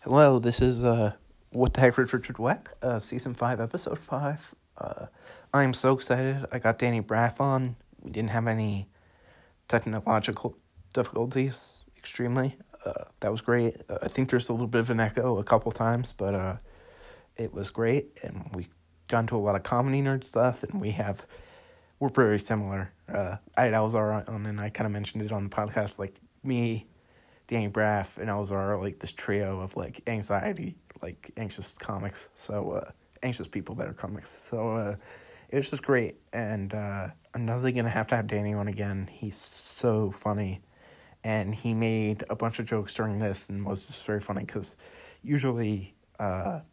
Hello, this is What the Heck with Richard Weck, Season 5, Episode 5. I'm so excited. I got Danny Braff on. We didn't have any technological difficulties, extremely. That was great. I think there's a little bit of an echo a couple times, but it was great. And we got into a lot of comedy nerd stuff, and we're very similar. I had Elzar on, and I kind of mentioned it on the podcast, like me, Danny Braff, and Elzar are like this trio of like anxiety, like anxious comics. So anxious people that are comics. So it was just great, and I'm definitely gonna have to have Danny on again. He's so funny, and he made a bunch of jokes during this, and was just very funny because usually I'm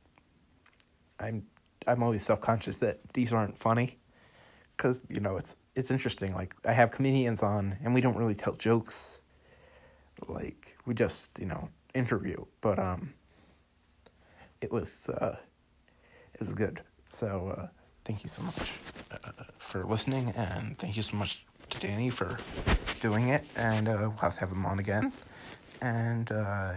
always self-conscious that these aren't funny because it's interesting. Like I have comedians on, and we don't really tell jokes. Like we just interview, but it was good. So thank you so much for listening, and thank you so much to Danny for doing it. And we'll have to have him on again. And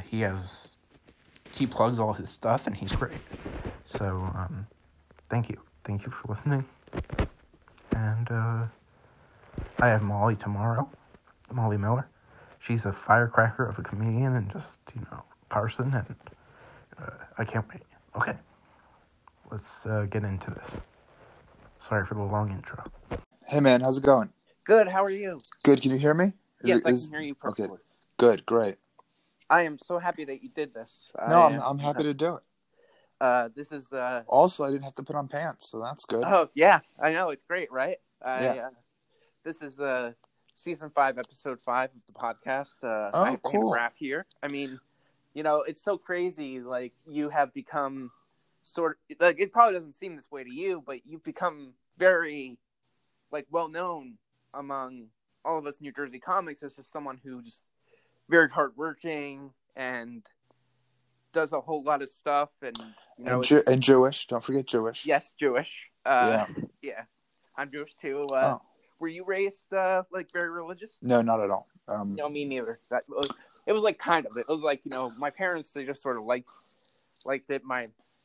he plugs all his stuff, and he's great. So thank you for listening. And I have Molly tomorrow, Molly Miller. She's a firecracker of a comedian and just, person, and I can't wait. Okay, let's get into this. Sorry for the long intro. Hey man, how's it going? Good, how are you? Good, can you hear me? Yes, I can hear you perfectly. Okay, good, great. I am so happy that you did this. No, I'm happy to do it. This is... Also, I didn't have to put on pants, so that's good. Oh, yeah, I know, it's great, right? Yeah. This is Season 5, Episode 5 of the podcast. Oh, cool. Raph here. I mean, it's so crazy, like, you have become like, it probably doesn't seem this way to you, but you've become very, like, well-known among all of us New Jersey comics as just someone who just very hardworking and does a whole lot of stuff, and and Jewish. Don't forget Jewish. Yes, Jewish. Yeah, I'm Jewish too. Were you raised like very religious? No, not at all. No, me neither. It was like kind of. It was like my parents, they just sort of liked that my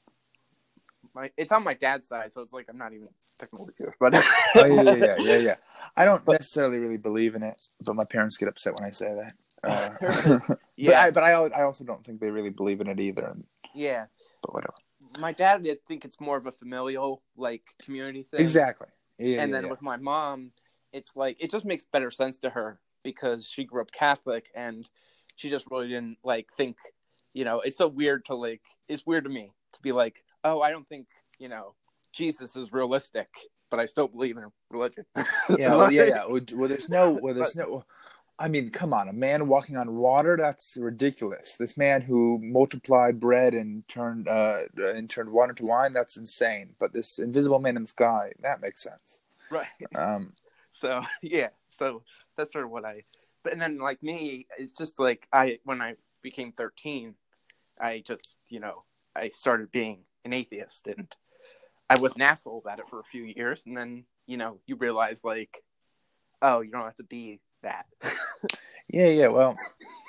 it's on my dad's side, so it's like I'm not even technically Jewish, but yeah. I don't necessarily really believe in it, but my parents get upset when I say that. Yeah, but I also don't think they really believe in it either. Yeah, but whatever. My dad, I think it's more of a familial, like, community thing. Exactly. Yeah. And then with my mom, it's like it just makes better sense to her because she grew up Catholic and she just really didn't think. It's so weird to it's weird to me to be like, oh, I don't think Jesus is realistic, but I still believe in religion. Yeah. Well, there's no. I mean, come on, a man walking on water, that's ridiculous. This man who multiplied bread and turned water to wine, that's insane. But this invisible man in the sky, that makes sense. Right. So that's sort of what and then like me, it's just like when I became 13, I just, I started being an atheist, and I was an asshole about it for a few years. And then, you realize like, oh, you don't have to be that. Yeah. Well,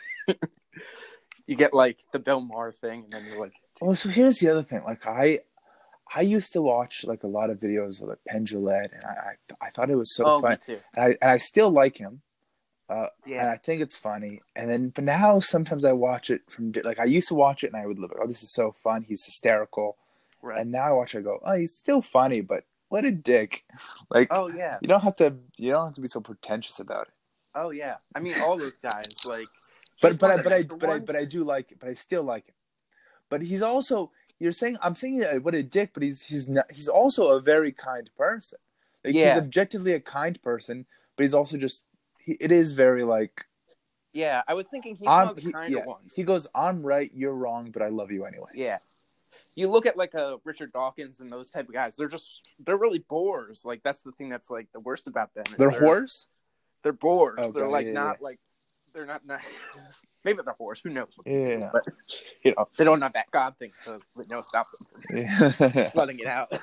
you get like the Bill Maher thing, and then you're like, oh, so here's the other thing. Like I used to watch like a lot of videos of like Penn Jillette, and I thought it was so fun. Me too. And I still like him. Yeah. And I think it's funny. But now sometimes I watch it from like I used to watch it and I would live it. Oh, this is so fun. He's hysterical. Right. And now I watch it, I go, oh, he's still funny, but what a dick. Like, oh yeah, you don't have to be so pretentious about it. Oh yeah, I mean all those guys like. But I do like it, but I still like him. But he's also, I'm saying what a dick, but he's also a very kind person. Like, yeah. He's objectively a kind person, but he's also it is very like. Yeah, I was thinking he's one of the kinder ones. He goes, I'm right, you're wrong, but I love you anyway. Yeah. You look at like a Richard Dawkins and those type of guys, they're really bores. Like that's the thing that's like the worst about them. They're whores? They're bores. Okay, they're like like they're not maybe they're whores, who knows what they do, but they don't have that God thing, so stop them from letting it out.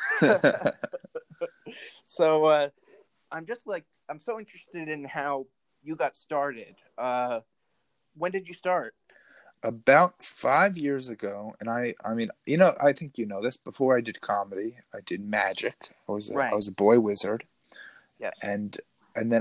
So I'm so interested in how you got started. When did you start? about 5 years ago, and I mean, I think you know this. Before I did comedy, I did magic. I Right. was a boy wizard, Yes. and then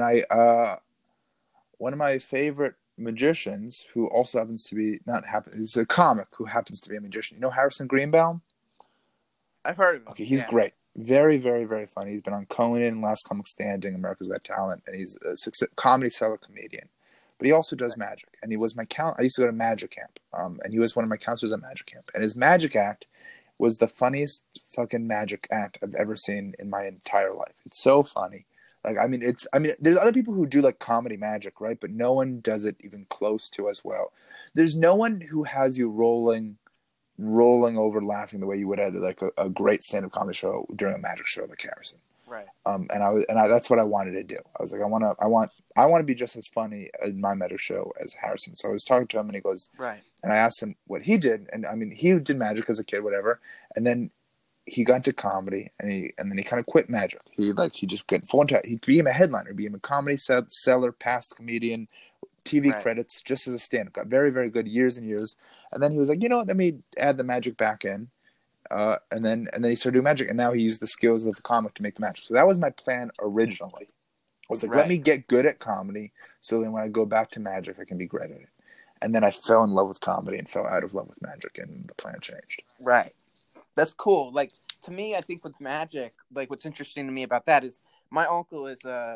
one of my favorite magicians, who also happens to be not happen, is a comic who happens to be a magician. You know Harrison Greenbaum? I've heard of him. Okay, he's Yeah. great. Very, very, very funny. He's been on Conan, Last Comic Standing, America's Got Talent, and he's a comedy seller comedian. But he also does magic, and he was my count. I used to go to magic camp, and he was one of my counselors at magic camp. And his magic act was the funniest fucking magic act I've ever seen in my entire life. It's so funny. Like, I mean, there's other people who do like comedy magic, right? But no one does it even close to as well. There's no one who has you rolling over laughing the way you would at like a great stand-up comedy show during a magic show like Harrison. Right. That's what I wanted to do. I was like, I want to be just as funny in my magic show as Harrison. So I was talking to him, and he goes, Right. and I asked him what he did, and I mean, he did magic as a kid, whatever, and then he got into comedy, and then he kind of quit magic. He just got full into. He became a headliner, became a comedy seller, past comedian, TV Right. credits, just as a stand-up. Got very, very good years and years, and then he was like, you know what? Let me add the magic back in. And then he started doing magic, and now he used the skills of the comic to make the magic. So that was my plan originally. I was like, let me get good at comedy, so then when I go back to magic, I can be great at it. And then I fell in love with comedy and fell out of love with magic, and the plan changed. Right. That's cool. Like, to me, I think with magic, like, what's interesting to me about that is my uncle is a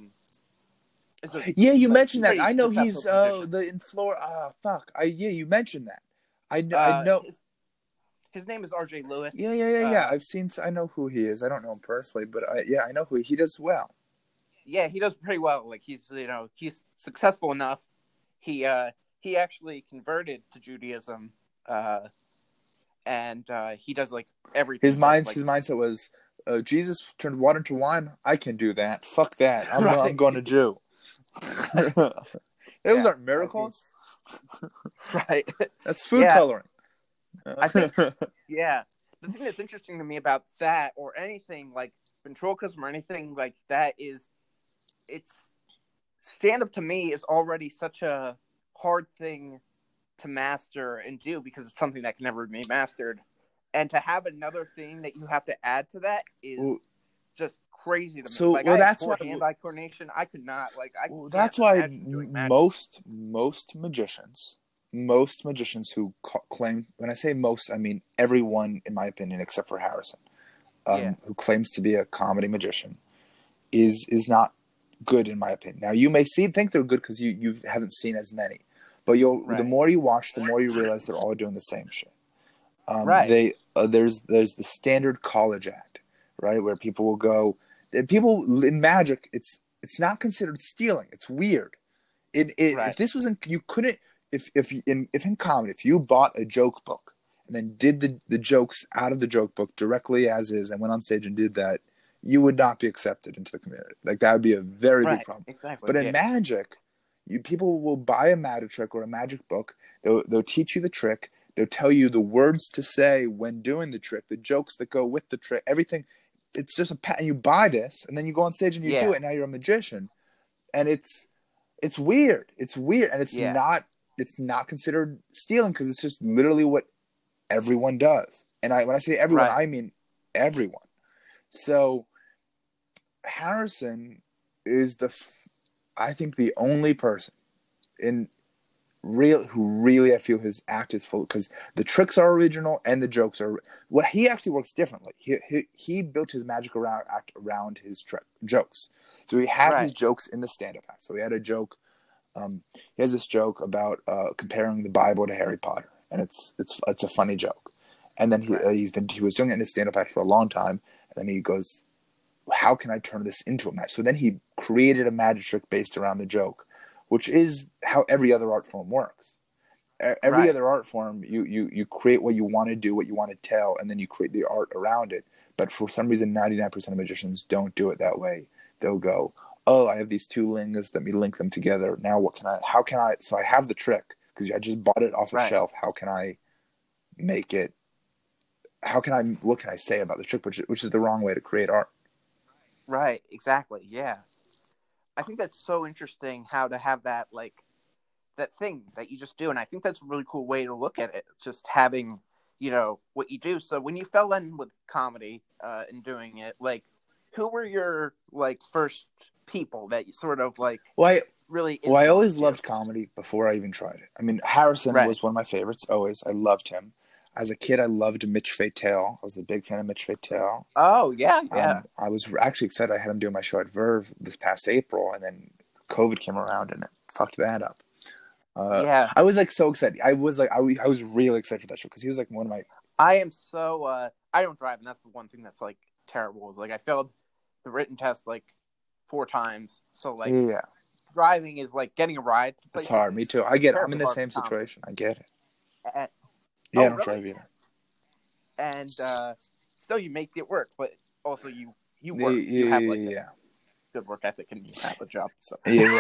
yeah, you like, mentioned that. pretty I know he's successful magician. in Florida. Yeah, you mentioned that. I know. His name is R.J. Lewis. Yeah. I know who he is. I don't know him personally, but I know who he does well. Yeah, he does pretty well. Like, he's successful enough. He actually converted to Judaism, and he does like everything. His mindset was, Jesus turned water into wine. I can do that. Fuck that. I'm going to Jew. Those aren't miracles. Right. That's food coloring. I think, yeah. The thing that's interesting to me about that, or anything like ventriloquism or anything like that, is it's stand-up to me is already such a hard thing to master and do, because it's something that can never be mastered. And to have another thing that you have to add to that is just crazy to me. So, like, that's why hand-eye coordination. I could not. Like, that's why most magicians who claim, when I say most, I mean everyone, in my opinion, except for Harrison, who claims to be a comedy magician, is not good, in my opinion. Now, you may think they're good because you haven't seen as many, but the more you watch, the more you realize they're all doing the same shit. There's the standard college act, right, where people will go. People in magic, it's not considered stealing. It's weird. If this was you couldn't. If in comedy, if you bought a joke book and then did the jokes out of the joke book directly as is and went on stage and did that, you would not be accepted into the community. Like, that would be a very big problem. Exactly. But in magic, people will buy a magic trick or a magic book. They'll teach you the trick. They'll tell you the words to say when doing the trick, the jokes that go with the trick, everything. It's just and you buy this, and then you go on stage and you do it. And now you're a magician, and it's weird. It's weird, and it's not. It's not considered stealing because it's just literally what everyone does. And when I say everyone, I mean everyone. So Harrison is I think the only person who really I feel his act is full, because the tricks are original and the jokes are. What he actually works differently. He built his magic act around his jokes. So he had his jokes in the stand-up act. So he had a joke. He has this joke about comparing the Bible to Harry Potter, and it's a funny joke. And then he was doing it in his stand-up act for a long time, and then he goes, "How can I turn this into a magic?" So then he created a magic trick based around the joke, which is how every other art form works. Every other art form, you create what you want to do, what you want to tell, and then you create the art around it. But for some reason, 99% of magicians don't do it that way. They'll go, "Oh, I have these two links. Let me link them together. Now how can I, so I have the trick because I just bought it off a shelf. How can I make it? What can I say about the trick?" Which is the wrong way to create art. Right. Exactly. Yeah. I think that's so interesting how to have that, like, that thing that you just do, and I think that's a really cool way to look at it. Just having, you know, what you do. So when you fell in with comedy and doing it, like, who were your like first people that you sort of like really? Well, I always you? loved comedy before I even tried it. I mean, Harrison was one of my favorites. Always, I loved him. As a kid, I loved Mitch Fatel. I was a big fan of Mitch Fatel. Oh yeah. I was actually excited. I had him doing my show at Verve this past April, and then COVID came around and it fucked that up. I was like so excited. I was really excited for that show because he was like one of my. I am so. I don't drive, and that's the one thing that's like terrible. Is like I failed the written test like 4 times. So like driving is like getting a ride. It's hard. Me too. I get it. I'm in the same situation. I get it. I don't drive either. And still, you make it work, but also you work. You have like good work ethic, and you have a job. So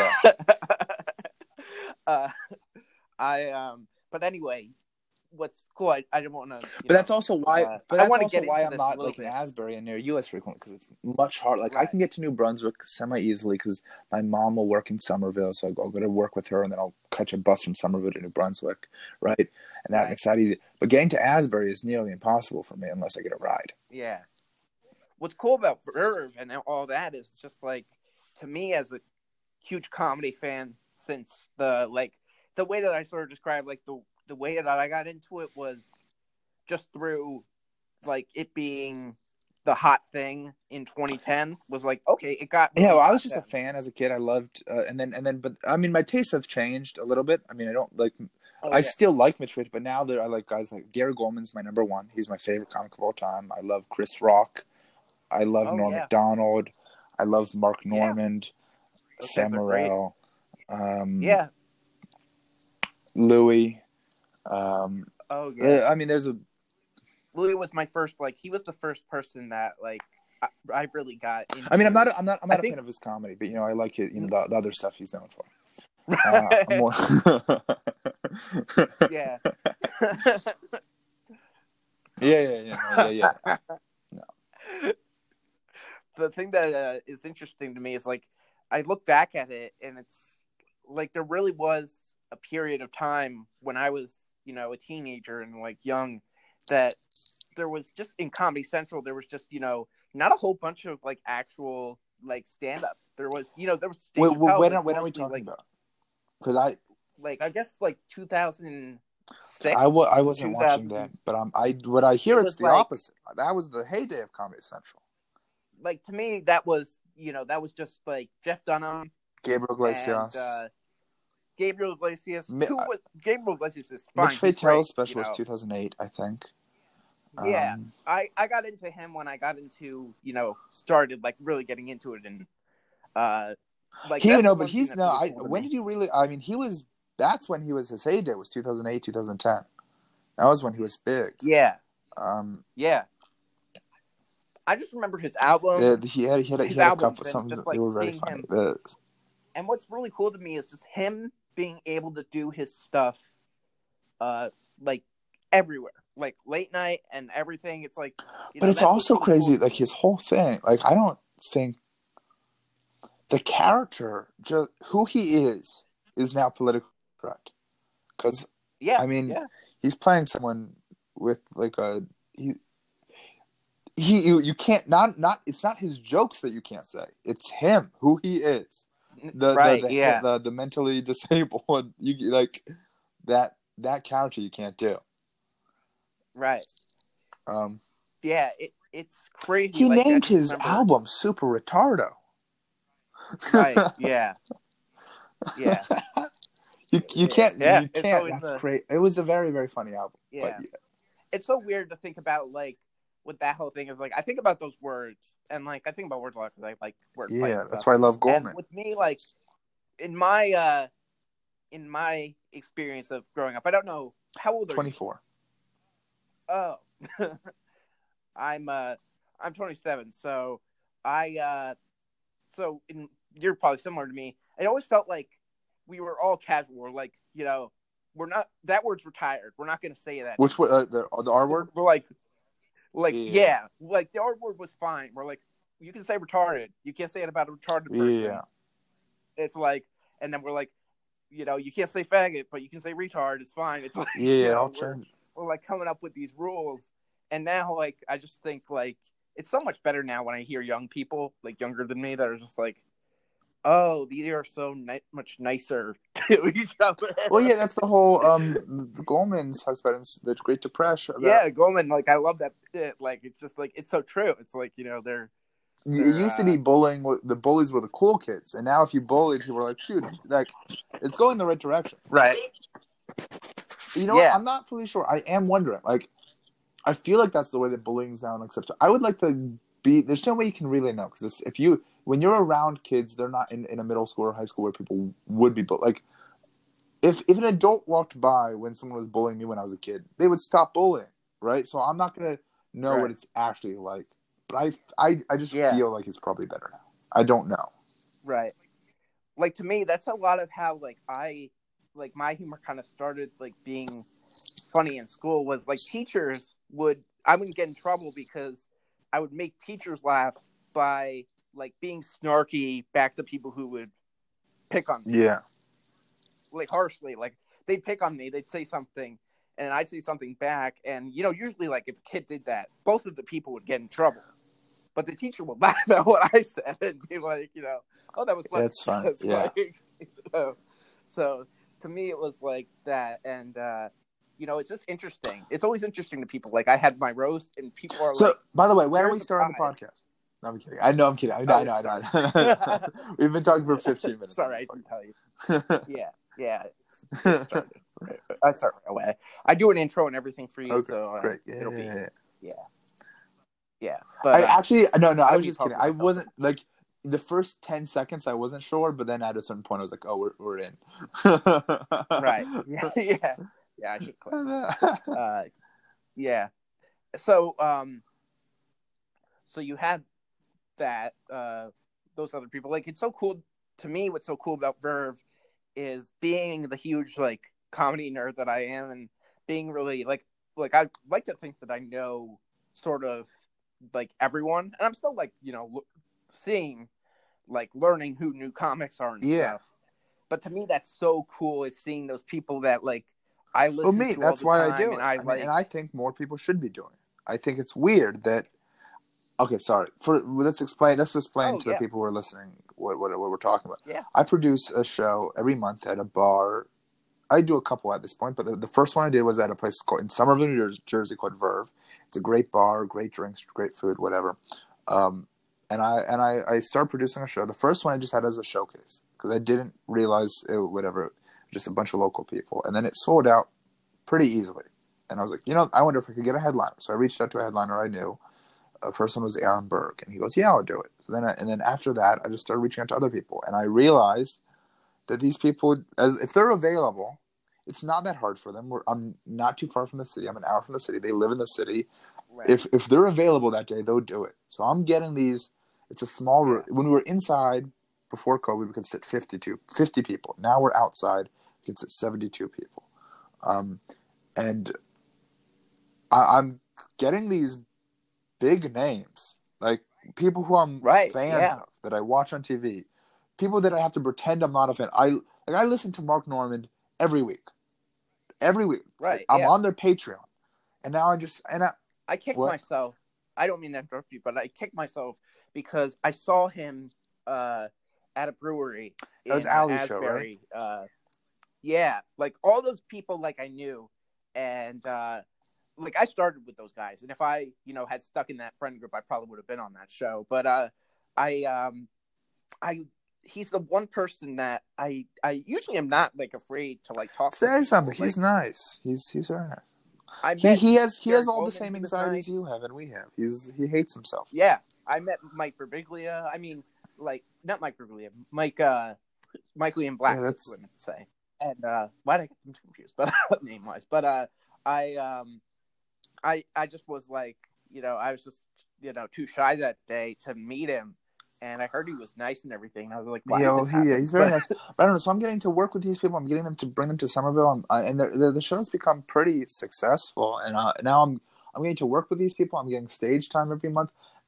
but anyway, what's cool? I didn't want to. But that's also why. But that's also why I'm not like in Asbury and near you as frequently because it's much harder. Like I can get to New Brunswick semi easily because my mom will work in Somerville, so I'll go to work with her, and then I'll catch a bus from Somerville to New Brunswick, right? And that makes that easy. But getting to Asbury is nearly impossible for me unless I get a ride. Yeah. What's cool about Verve and all that is just like, to me as a huge comedy fan, since the way that I sort of described, like the way that I got into it was just through like it being the hot thing in 2010 was like, okay, it got. Yeah, well, I was just a fan as a kid. I loved, and then, but I mean, my tastes have changed a little bit. I mean, I don't like. I still like Mitch Fatel, but now I like guys like Gary Goldman's my number one. He's my favorite comic of all time. I love Chris Rock. I love Norm Macdonald. I love Mark Normand, Sam Morril. Louis. I mean, Louis was my first. Like, he was the first person that like I really got into. I mean, I'm not a fan of his comedy, but you know, I like it. You know, the other stuff he's known for. More... yeah. Yeah. No. The thing that is interesting to me is like I look back at it and it's like there really was a period of time when I was, you know, a teenager and like young that there was just in Comedy Central there was just, you know, not a whole bunch of like actual like stand-up. There was, you know, there was. When are we talking about? Because I guess like 2006. I wasn't watching that, but what I hear it's the opposite. That was the heyday of Comedy Central. Like to me, that was, you know, that was just like Jeff Dunham, Gabriel Iglesias, Gabriel Iglesias. Gabriel Iglesias is fine. Mitch Fatel's special was 2008, I think. Yeah, I got into him when I got into, you know, started like really getting into it and like but he's now. When did he really? I mean, that's when he was his heyday. Was 2008, 2010. That was when he was big. Yeah. Yeah. I just remember his album. Yeah, he had a couple something that were very funny. And what's really cool to me is just him being able to do his stuff, like everywhere, like late night and everything. It's like, but it's also crazy. Cool. Like his whole thing. Like I don't think the character, just who he is now politically correct. Because I mean, he's playing someone with like you can't not it's not his jokes that you can't say. It's him, who he is. The mentally disabled. You like that character you can't do. Right. Yeah, it's crazy. He named his album Super Retardo. Right. Yeah. Yeah. You can't. That's great. It was a very, very funny album. Yeah. It's so weird to think about, like, with that whole thing is like I think about those words and like I think about words a lot because I like word. Yeah, that's why I love Goldman. And with me, like in my experience of growing up, I don't know how old are you? 24. Oh, I'm 27. So you're probably similar to me. It always felt like we were all casual. We're like, you know, we're not. That word's retired. We're not going to say that. Which word? The R word? We're like like the R word was fine. We're like, you can say retarded. You can't say it about a retarded person. Yeah. It's like, and then we're like, you can't say faggot, but you can say retard. It's fine. It's like, I'll change. We're like coming up with these rules. And now, like, I just think, like, it's so much better now when I hear young people, like, younger than me, that are just like, oh, these are so much nicer to each other. Well, yeah, that's the whole Goldman talks about in the Great Depression. Yeah, Goldman, like, I love that bit. Like, it's just, like, it's so true. It's like, they're it used to be bullying. The bullies were the cool kids, and now if you bullied, people are like, dude, like, it's going the right direction. Right. You know what? I'm not fully sure. I am wondering. Like, I feel like that's the way that bullying's now accepted. I would like to be. There's no way you can really know, because when you're around kids, they're not in a middle school or high school where people would be bullied. Like, if an adult walked by when someone was bullying me when I was a kid, they would stop bullying, right? So I'm not gonna know what it's actually like. But I just feel like it's probably better now. I don't know. Right. Like, to me, that's a lot of how, like, my humor kind of started, like, being funny in school. Was like, I wouldn't get in trouble because I would make teachers laugh by, like, being snarky back to people who would pick on me. Yeah. Like, harshly. Like, they'd pick on me, they'd say something, and I'd say something back, and, usually, like, if a kid did that, both of the people would get in trouble. But the teacher would laugh at what I said and be like, oh, that was funny. That's fine. Yeah. Like, so to me, it was like that. And, it's just interesting. It's always interesting to people. Like, I had my roast, and people are so, like... So, by the way, when are we starting the podcast? No, I'm kidding. I know I'm kidding. I know. We've been talking for 15 minutes. Sorry, I didn't tell you. Yeah. It's right. I start right away. I do an intro and everything for you. Okay, so great. It'll be... Yeah. Yeah, but I actually no. I was just kidding. I wasn't like the first 10 seconds. I wasn't sure, but then at a certain point, I was like, "Oh, we're in." Right. Yeah. I should click. Yeah. So you had that those other people. Like, it's so cool to me. What's so cool about Verve is being the huge, like, comedy nerd that I am, and being really like I like to think that I know sort of, like, everyone, and I'm still, like, seeing, like, learning who new comics are and stuff. But to me, that's so cool, is seeing those people that, like, I listen to that's all why the time, I do it. And I think more people should be doing it. I think it's weird that. Okay, sorry. Let's explain to the people who are listening what we're talking about. Yeah. I produce a show every month at a bar. I do a couple at this point, but the first one I did was at a place in Somerville, New Jersey, called Verve. It's a great bar, great drinks, great food, whatever. And I started producing a show. The first one I just had as a showcase because I didn't realize just a bunch of local people. And then it sold out pretty easily. And I was like, I wonder if I could get a headliner. So I reached out to a headliner I knew. First one was Aaron Berg, and he goes, "Yeah, I'll do it." So then after that, I just started reaching out to other people, and I realized that these people, if they're available, it's not that hard for them. I'm not too far from the city. I'm an hour from the city. They live in the city. Right. If they're available that day, they'll do it. So I'm getting these. It's a small room. When we were inside before COVID, we could sit 50 people. Now we're outside. We can sit 72 people. And I'm getting these big names, like people who I'm fans of, that I watch on TV, people that I have to pretend I'm not a fan. I listen to Mark Normand every week. Right. I'm on their Patreon, and now I kick myself. I don't mean to interrupt you, but I kick myself because I saw him at a brewery. That was Ali's show, right? Yeah, like all those people, like I knew, and like I started with those guys, and if I, had stuck in that friend group, I probably would have been on that show. But he's the one person that I usually am not like afraid to like talk. Say something. Like, he's nice. He's very nice. He has all the same anxieties you have and we have. He hates himself. Yeah, I met Mike Birbiglia. I mean, like not Mike Birbiglia, Michael Ian Black. Yeah, that's what I meant to say. And why did I get them confused? But name wise, but I just was like, I was just, too shy that day to meet him. And I heard he was nice and everything. And I was like, wow. He's very nice. But I don't know. So I'm getting to work with these people. I'm getting them to bring them to Somerville. And the show's become pretty successful. And now I'm getting to work with these people. I'm getting stage time every month.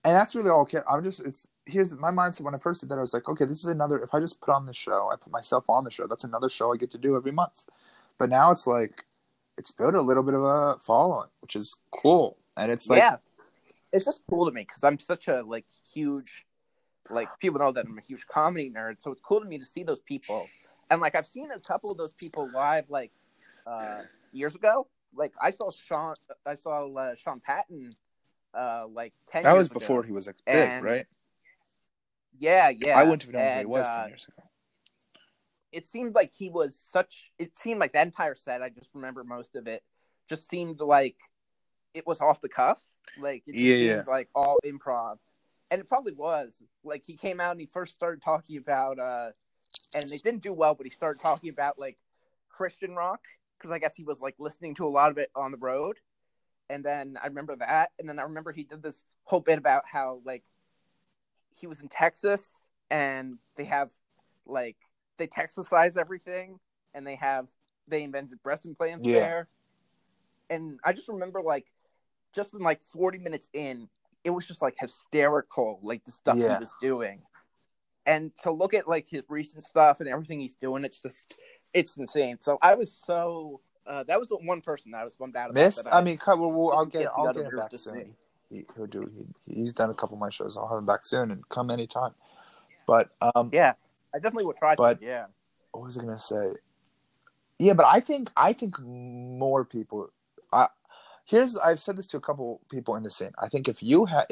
And that's really all I care. Here's my mindset when I first did that. I was like, okay, this is another, if I just put on the show, I put myself on the show, that's another show I get to do every month. But now it's like, it's built a little bit of a following, which is cool. And it's like, yeah, it's just cool to me because I'm such a like huge, like people know that I'm a huge comedy nerd. So it's cool to me to see those people. And like, I've seen a couple of those people live, like years ago. Like I saw Sean Patton, like 10 that years was ago. before he was like big, And right? yeah. I wouldn't have known who he was 10 years ago. It seemed like it seemed like that entire set, I just remember most of it, just seemed like it was off the cuff. Like it just seemed like all improv. And it probably was. Like he came out and he first started talking about and it didn't do well, but he started talking about like Christian rock, because I guess he was like listening to a lot of it on the road. And then I remember that. And then I remember he did this whole bit about how like he was in Texas and they have like, they Texasize everything and they invented breast implants there. And I just remember like, just in like 40 minutes in, it was just like hysterical, like the stuff he was doing. And to look at like his recent stuff and everything he's doing, it's insane. So I was that was the one person that I was bummed out about. I'll get it back soon. He's done a couple of my shows. I'll have him back soon and come anytime. But yeah, I definitely would try to. Yeah. What was I gonna say? Yeah, but I think more people. I've said this to a couple people in the scene. I think if you have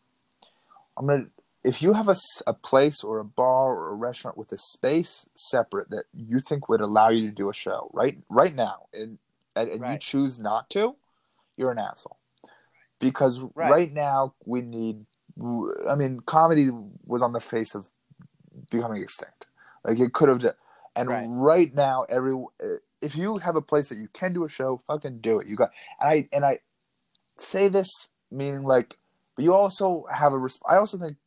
a place or a bar or a restaurant with a space separate that you think would allow you to do a show right now, and you choose not to, you're an asshole. Because right now we need. I mean, comedy was on the face of becoming extinct. Like it could have, and right now, if you have a place that you can do a show, fucking do it. You got, and I say this meaning like, but you also have I also think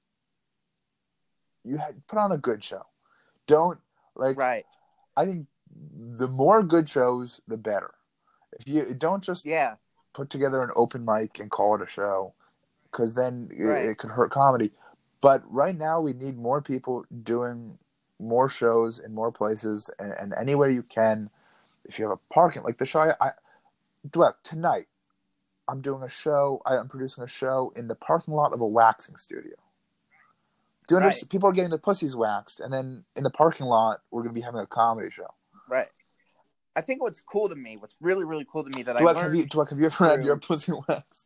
you put on a good show. Don't like. Right. I think the more good shows, the better. If you don't just put together an open mic and call it a show, because then it could hurt comedy. But right now, we need more people doing more shows in more places and anywhere you can. If you have a parking, like the show tonight, I'm doing a show. I'm producing a show in the parking lot of a waxing studio. People are getting their pussies waxed, and then in the parking lot, we're going to be having a comedy show. Right. I think what's really, really cool to me that have you ever had your pussy waxed?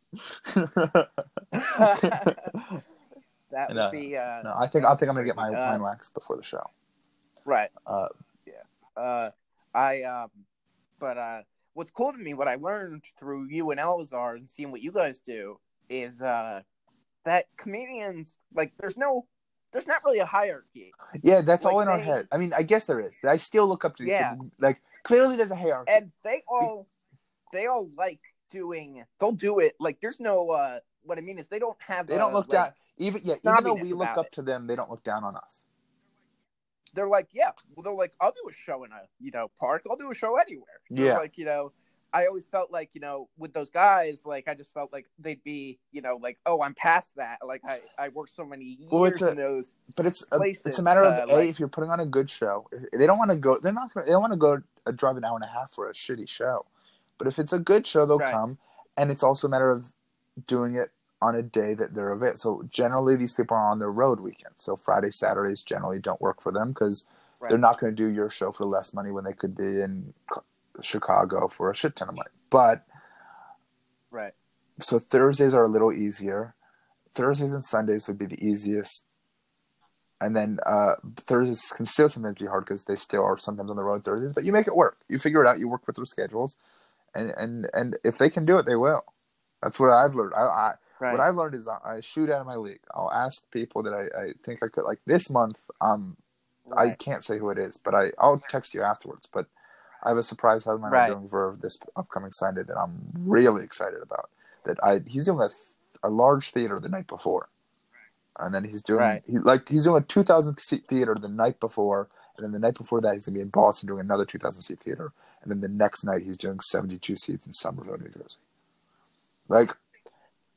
That would be. No, I think I'm going to get mine waxed before the show. Right. But what's cool to me, what I learned through you and Elazar and seeing what you guys do, is that comedians, like, there's not really a hierarchy. Yeah, that's all in our head. I mean, I guess there is. I still look up to these people. Like, clearly there's a hierarchy. And they all like doing, they'll do it. Like, there's no, what I mean is they don't look down. Even though we look up to them, they don't look down on us. They're like, I'll do a show in a, park. I'll do a show anywhere. They're like, I always felt like, with those guys, like, I just felt like they'd be, like, oh, I'm past that. Like, I worked so many years in those places. It's a matter of, if you're putting on a good show, they don't want to go, they don't want to go drive an hour and a half for a shitty show. But if it's a good show, they'll come. And it's also a matter of doing it on a day that they're available. So generally these people are on their road weekends. So Friday, Saturdays generally don't work for them because they're not going to do your show for less money when they could be in Chicago for a shit ton of money. But so Thursdays are a little easier. Thursdays and Sundays would be the easiest. And then Thursdays can still sometimes be hard because they still are sometimes on the road Thursdays, but you make it work. You figure it out. You work with their schedules. And if they can do it, they will. That's what I've learned. What I've learned is I shoot out of my league. I'll ask people that I think I could. Like this month, I can't say who it is, but I'll text you afterwards. But I have a surprise headline I'm doing Verve this upcoming Sunday that I'm really excited about. He's doing a large theater the night before, and then he's doing he's doing a 2,000 seat theater the night before, and then the night before that he's gonna be in Boston doing another 2,000 seat theater, and then the next night he's doing 72 seats in Somerville, New Jersey. Like,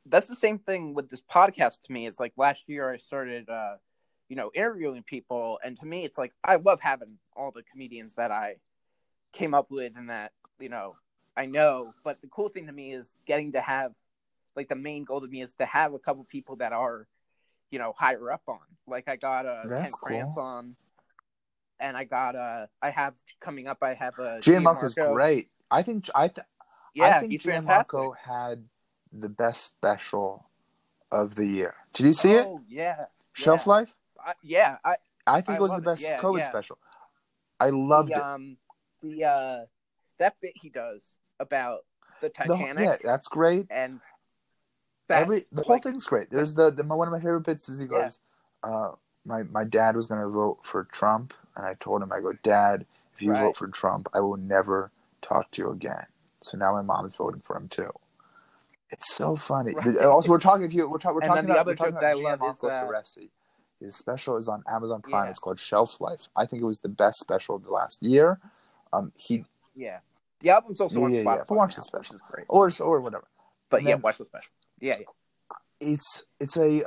that's the same thing with this podcast to me. It's like last year I started, interviewing people. And to me, it's like, I love having all the comedians that I came up with and that, I know. But the cool thing to me is getting to have, like, the main goal to me is to have a couple people that are, higher up on. Like, I got Ken Krantz on. And I have coming up, I have Gianmarco's great. I think Gianmarco had the best special of the year. Did you see it? Oh, yeah. Shelf Life? I think it was the best COVID special. I loved it. That bit he does about the Titanic. That's great. And the whole thing's great. There's the one of my favorite bits is he goes, my dad was going to vote for Trump, and I told him, I go, Dad, if you vote for Trump, I will never talk to you again. So now my mom's voting for him too. It's so funny. Right. Also, we're talking about Gianmarco Ceresi. His special is on Amazon Prime. It's called Shelf Life. I think it was the best special of the last year. The album's also on Spotify. Watch the special, is great. Or whatever. But watch the special. Yeah. It's a.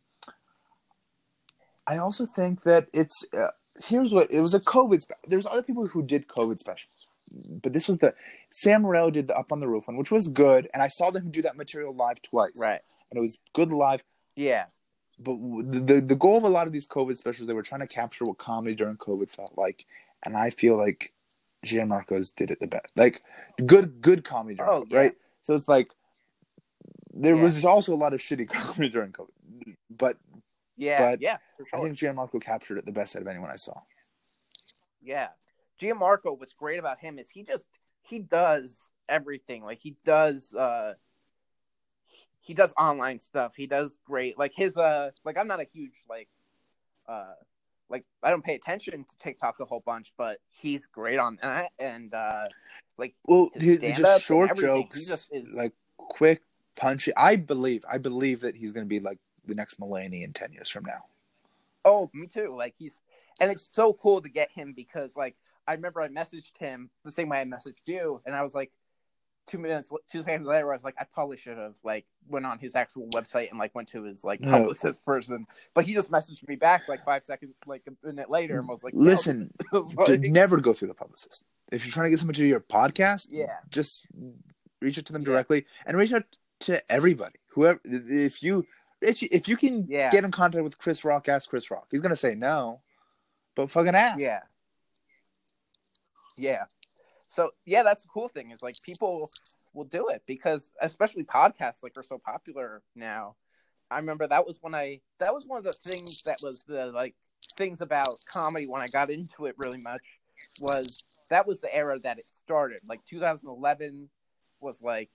I also think that it's. Here's what it was a COVID. There's other people who did COVID specials. But this was Sam Morril did the Up on the Roof one, which was good, and I saw them do that material live twice. Right. And it was good live. Yeah. But the goal of a lot of these COVID specials, they were trying to capture what comedy during COVID felt like, and I feel like Gianmarco's did it the best. Like good comedy during COVID, right? So it's like there was also a lot of shitty comedy during COVID, but for sure. I think Gianmarco captured it the best out of anyone I saw. Yeah. Gianmarco, what's great about him is he does everything. Like he does online stuff. He does great. Like his I'm not a huge I don't pay attention to TikTok a whole bunch, but he's great on that. And his just short jokes, he just is like quick, punchy. I believe that he's going to be like the next Mulaney in 10 years from now. Oh, me too. Like and it's so cool to get him because like. I remember I messaged him the same way I messaged you, and I was like, 2 seconds later, I was like, I probably should have like went on his actual website and like went to his like publicist person, but he just messaged me back like 5 seconds, like a minute later, and was like, "Listen, never go through the publicist. If you're trying to get somebody to your podcast, just reach out to them directly and reach out to everybody. Whoever, if you can get in contact with Chris Rock, ask Chris Rock. He's gonna say no, but fucking ask. Yeah. So that's the cool thing is like people will do it because especially podcasts like are so popular now. I remember that was one of the things that was the like things about comedy when I got into it really much was that was the era that it started. Like 2011 was like,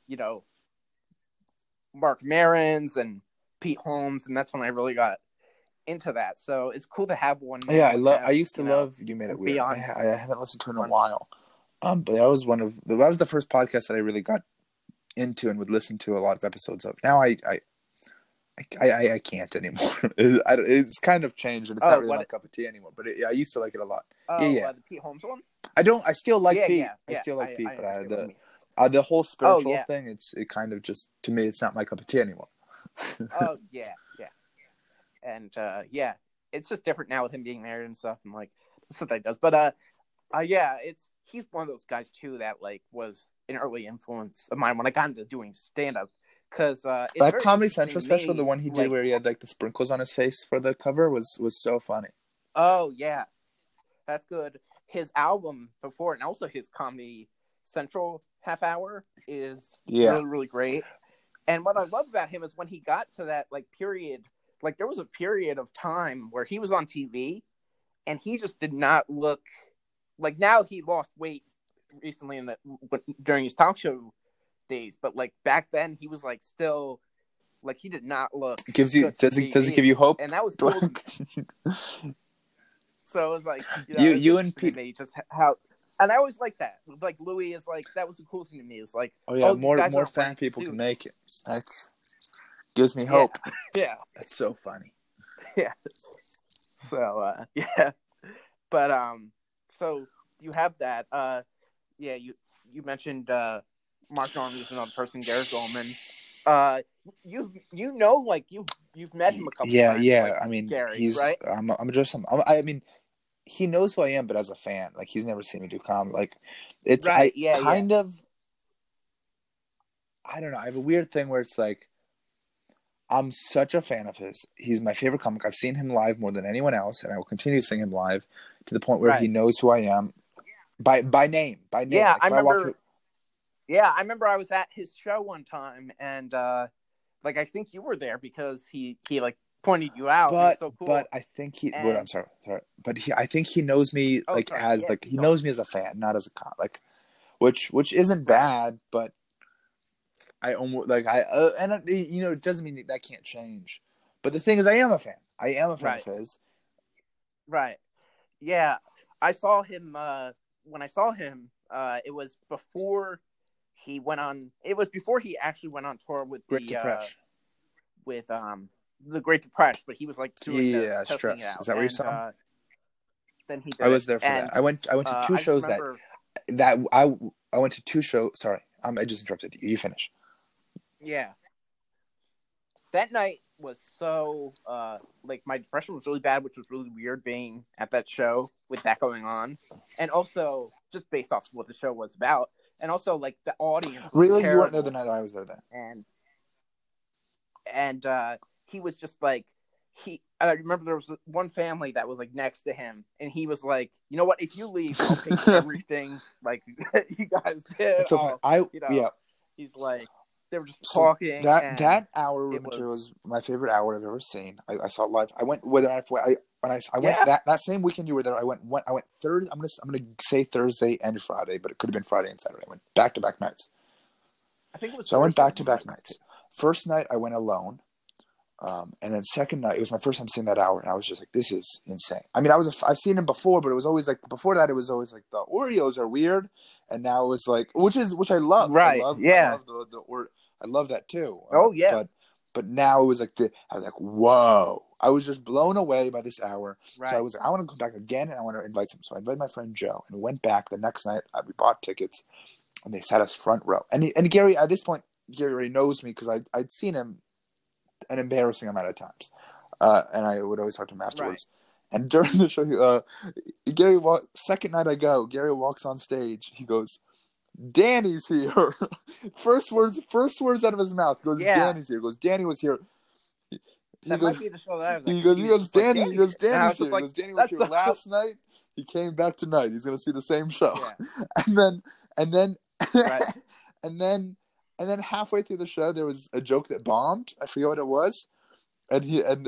Mark Maron's and Pete Holmes, and that's when I really got into that. So it's cool to have one. I used to love You Made It Weird. I haven't listened to it in a while. But that was the first podcast that I really got into and would listen to a lot of episodes of. Now I can't anymore. It's kind of changed, and it's not really my cup of tea anymore. But I used to like it a lot. The Pete Holmes one. I still like Pete. I still like Pete, but the whole spiritual thing, it kind of just to me, it's not my cup of tea anymore. And it's just different now with him being married and stuff, and like stuff that he does. But he's one of those guys too that like was an early influence of mine when I got into doing stand up. Because that Comedy Central special, the one he did where he had like the sprinkles on his face for the cover, was so funny. Oh yeah, that's good. His album before and also his Comedy Central half hour is really, really great. And what I love about him is when he got to that like period, like there was a period of time where he was on TV and he just did not look like now he lost weight recently during his talk show days, but like back then he was like still like he did not look. Does it give you hope? And that was cool. So it was like you and Pete just how. And I always like that. Like Louis is like that was the coolest thing to me. It's like more fat people can make it. That gives me hope. Yeah, that's so funny. Yeah. So but so you have that. You mentioned Mark Norman is another person. Derek Goldman. you know, like you've met him a couple Yeah, times. yeah. Like I mean, Gary, he's. right? I'm just. I mean, he knows who I am, but as a fan, like he's never seen me do comedy. Like, it's Right. I Yeah. Yeah. kind of. I don't know. I have a weird thing where it's like, I'm such a fan of his. He's my favorite comic. I've seen him live more than anyone else, and I will continue to see him live to the point where he Right. knows who I am by name. By name. Yeah, Like I if I walk. remember. Yeah, I remember I was at his show one time, and like I think you were there because he like pointed you out. It was so cool. But I think he. Well, I'm And sorry. But I think he knows me oh, like sorry. as Yeah, like keep he going. knows me as a fan, not as a con. Like, which isn't bad, but I almost like and you know it doesn't mean that can't change. But the thing is, I am a fan. I am a fan Right. of his. Right. Yeah, I saw him when I saw him. It was before he went on. It was before he actually went on tour with Great Depression. with the Great Depression, but he was like doing Yeah, testing Stress. it out. Is that where you And, saw him? then he did I was it. there for And, that. I went to two I just shows remember, that I went to two shows. Sorry, I just interrupted you. You finish. yeah, that night was so like my depression was really bad, which was really weird being at that show with that going on, and also just based off of what the show was about, and also like the audience was Really, you weren't there terrible. the night that I was there then. And he was just like I remember there was one family that was like next to him, and he was like, you know what, if you leave, I'll pay for everything like you guys did. It's so funny. Yeah. He's like, they were just talking. That hour of material was was my favorite hour I've ever seen. I saw it live. I went went Yeah. that same weekend you were there. I went Thursday. I'm gonna say Thursday and Friday, but it could have been Friday and Saturday. I went back to back nights. I think it was So I went Thursday back to back nights. First night I went alone, and then second night it was my first time seeing that hour, and I was just like, "This is insane." I mean, I've seen him before, but it was always like before that it was always like the Oreos are weird, and now it was like which I love. Right. I love I love that too. Oh yeah. But now it was like I was like, whoa! I was just blown away by this hour. Right. So I was like, I want to go back again, and I want to invite him. So I invited my friend Joe, and we went back the next night. We bought tickets, and they sat us front row. And Gary, at this point, Gary already knows me because I'd seen him an embarrassing amount of times, and I would always talk to him afterwards. Right. And during the show, second night I go, Gary walks on stage. He goes, "Danny's here." first words out of his mouth. He goes, "Danny's here." He goes, "Danny was here." Might be the show that I was like, he goes, "Danny." He goes, "Danny's here." Like, he goes, "Danny was here last night. He came back tonight. He's going to see the same show." Yeah. and then, right. and then halfway through the show, there was a joke that bombed. I forget what it was. But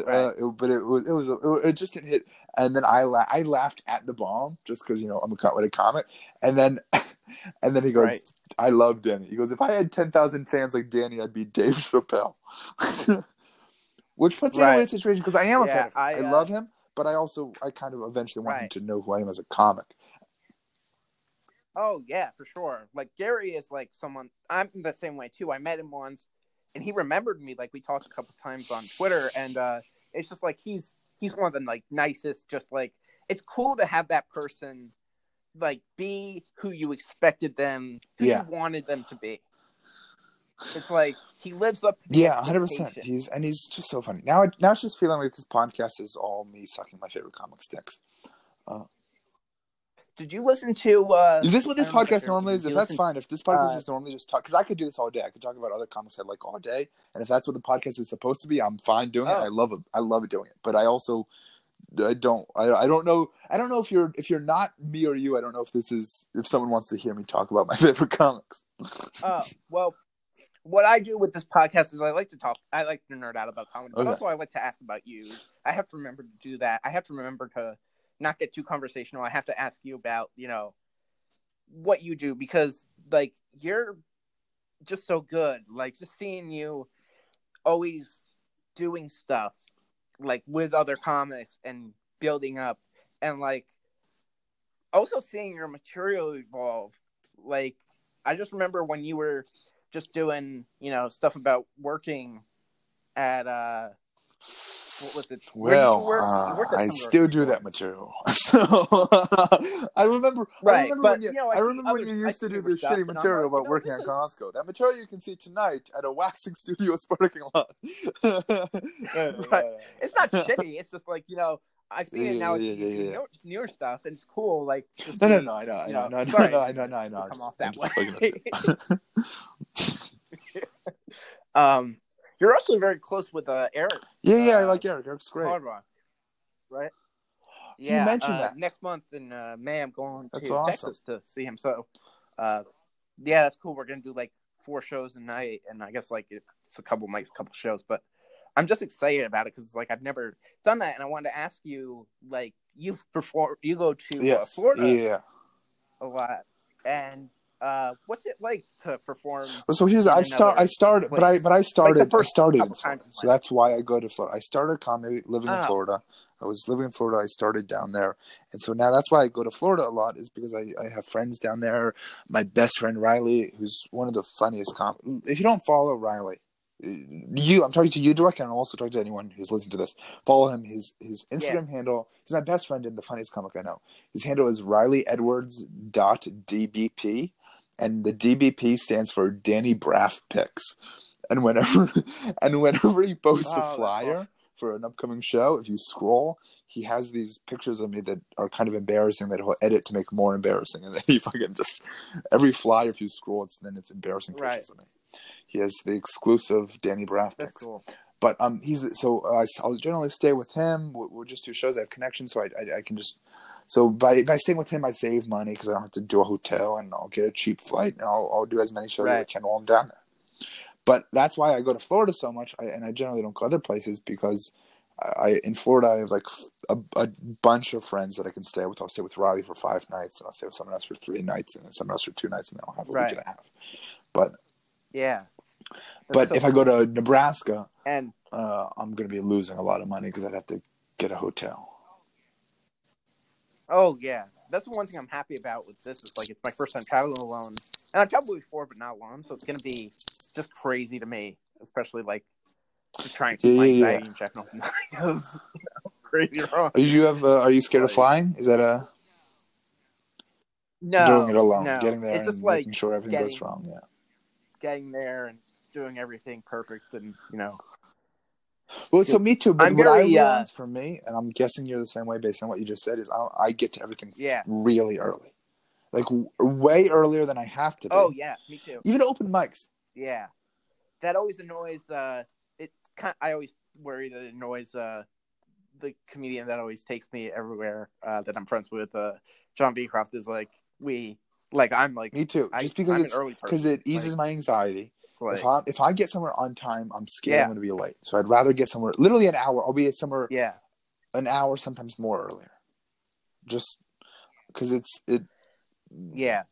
it just didn't hit. And then I laughed at the bomb just because I'm a comic. And then he goes, right. "I love Danny." He goes, "If I had 10,000 fans like Danny, I'd be Dave Chappelle." Which puts me in a weird situation because I am a fan of his. I love him, but I kind of eventually want him to know who I am as a comic. Oh yeah, for sure. Like Gary is like someone. I'm the same way too. I met him once, and he remembered me. Like we talked a couple times on Twitter, and it's just like he's one of the like nicest. Just like it's cool to have that person like be who you expected them, who you wanted them to be. It's like he lives up to the 100%. He's just so funny. Now it's just feeling like this podcast is all me sucking my favorite comic sticks. Did you listen to? Is this what this podcast normally is? If that's fine. If this podcast is normally just talk, because I could do this all day. I could talk about other comics I like all day, and if that's what the podcast is supposed to be, I'm fine doing it. I love it. I love doing it. But I also, I don't know. I don't know if you're not me or you. I don't know if someone wants to hear me talk about my favorite comics. Well, what I do with this podcast is I like to nerd out about comedy, but also I like to ask about you. I have to remember to do that. I have to remember to not get too conversational. I have to ask you about, what you do because like you're just so good. Like just seeing you always doing stuff like with other comics and building up and like also seeing your material evolve. Like I just remember when you were just doing, stuff about working at what was it? Where did you Well, work? You worked at I some still grocery do store. that material. So I remember. Right, When but you. you know, I remember when you I used to see do other the stuff, shitty and I'm material like, you about know, working this at is Costco. That material you can see tonight at a waxing studio's parking lot. right. It's not shitty. It's just like, you know, I've seen it now. You do Yeah. newer stuff, and it's cool. Like to No, see, I know. you know. I Sorry, I know. didn't mean to come off I'm that just way. fucking with you. You're also very close with Eric. Yeah, I like Eric. Eric's great. Hard Rock, right? You Yeah. mentioned that. Next month in May, I'm going That's to awesome. Texas to see him. So, yeah, that's cool. We're gonna do like 4 shows a night, and I guess like it's a couple nights, couple shows. But I'm just excited about it because it's like I've never done that, and I wanted to ask you, like, you go to Florida a lot, and what's it like to perform? So here's I started like in Florida, so that's why I go to Florida. I started comedy living in Florida. I was living in Florida. I started down there, and so now that's why I go to Florida a lot. Is because I have friends down there. My best friend Riley, who's one of the funniest If you don't follow Riley, I'm talking to you directly, and I'm also talking to anyone who's listening to this. Follow him. His Instagram handle. He's my best friend and the funniest comic I know. His handle is RileyEdwards.dbp. And the DBP stands for Danny Braff Pics. And whenever he posts a flyer for an upcoming show, if you scroll, he has these pictures of me that are kind of embarrassing that he'll edit to make more embarrassing. And then he fucking just every flyer, if you scroll, it's embarrassing pictures of me. He has the exclusive Danny Braff Pics. That's cool. But I'll generally stay with him. We'll just do shows. I have connections, so I can just. So by staying with him, I save money because I don't have to do a hotel, and I'll get a cheap flight, and I'll do as many shows as I can while I'm down there. But that's why I go to Florida so much, and I generally don't go other places because in Florida I have like a bunch of friends that I can stay with. I'll stay with Riley for 5 nights, and I'll stay with someone else for 3 nights, and then someone else for 2 nights, and then I'll have a week and a half. But yeah. But if I go to Nebraska, and I'm going to be losing a lot of money because I'd have to get a hotel. Oh, yeah. That's the one thing I'm happy about with this. Is like it's my first time traveling alone. And I've traveled before, but not alone. So it's going to be just crazy to me, especially like just trying to keep my anxiety in check. Crazy wrong. Are you scared of flying? Is that No. Doing it alone. No. Getting there it's just and like making sure everything goes wrong. Yeah. Getting there and doing everything perfect and, Well, so me too. But what I realized for me, and I'm guessing you're the same way based on what you just said, is I get to everything really early. Like way earlier than I have to be. Oh, yeah. Me too. Even open mics. Yeah. That always annoys I always worry that it annoys the comedian that always takes me everywhere that I'm friends with. John Beecroft is like I'm like me too. Just because it eases my anxiety. Like, if I get somewhere on time, I'm scared I'm going to be late. So I'd rather get somewhere literally an hour. I'll be at somewhere an hour, sometimes more earlier. Just because it. Yeah.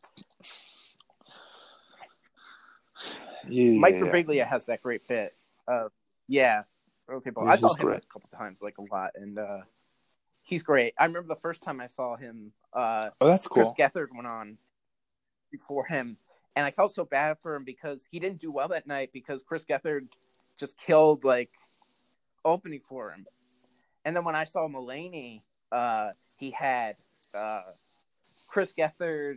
Mike Birbiglia has that great bit. People. I saw him a couple times, like a lot, and he's great. I remember the first time I saw him. That's cool. Chris Gethard went on before him, and I felt so bad for him because he didn't do well that night because Chris Gethard just killed opening for him. And then when I saw Mulaney, he had Chris Gethard,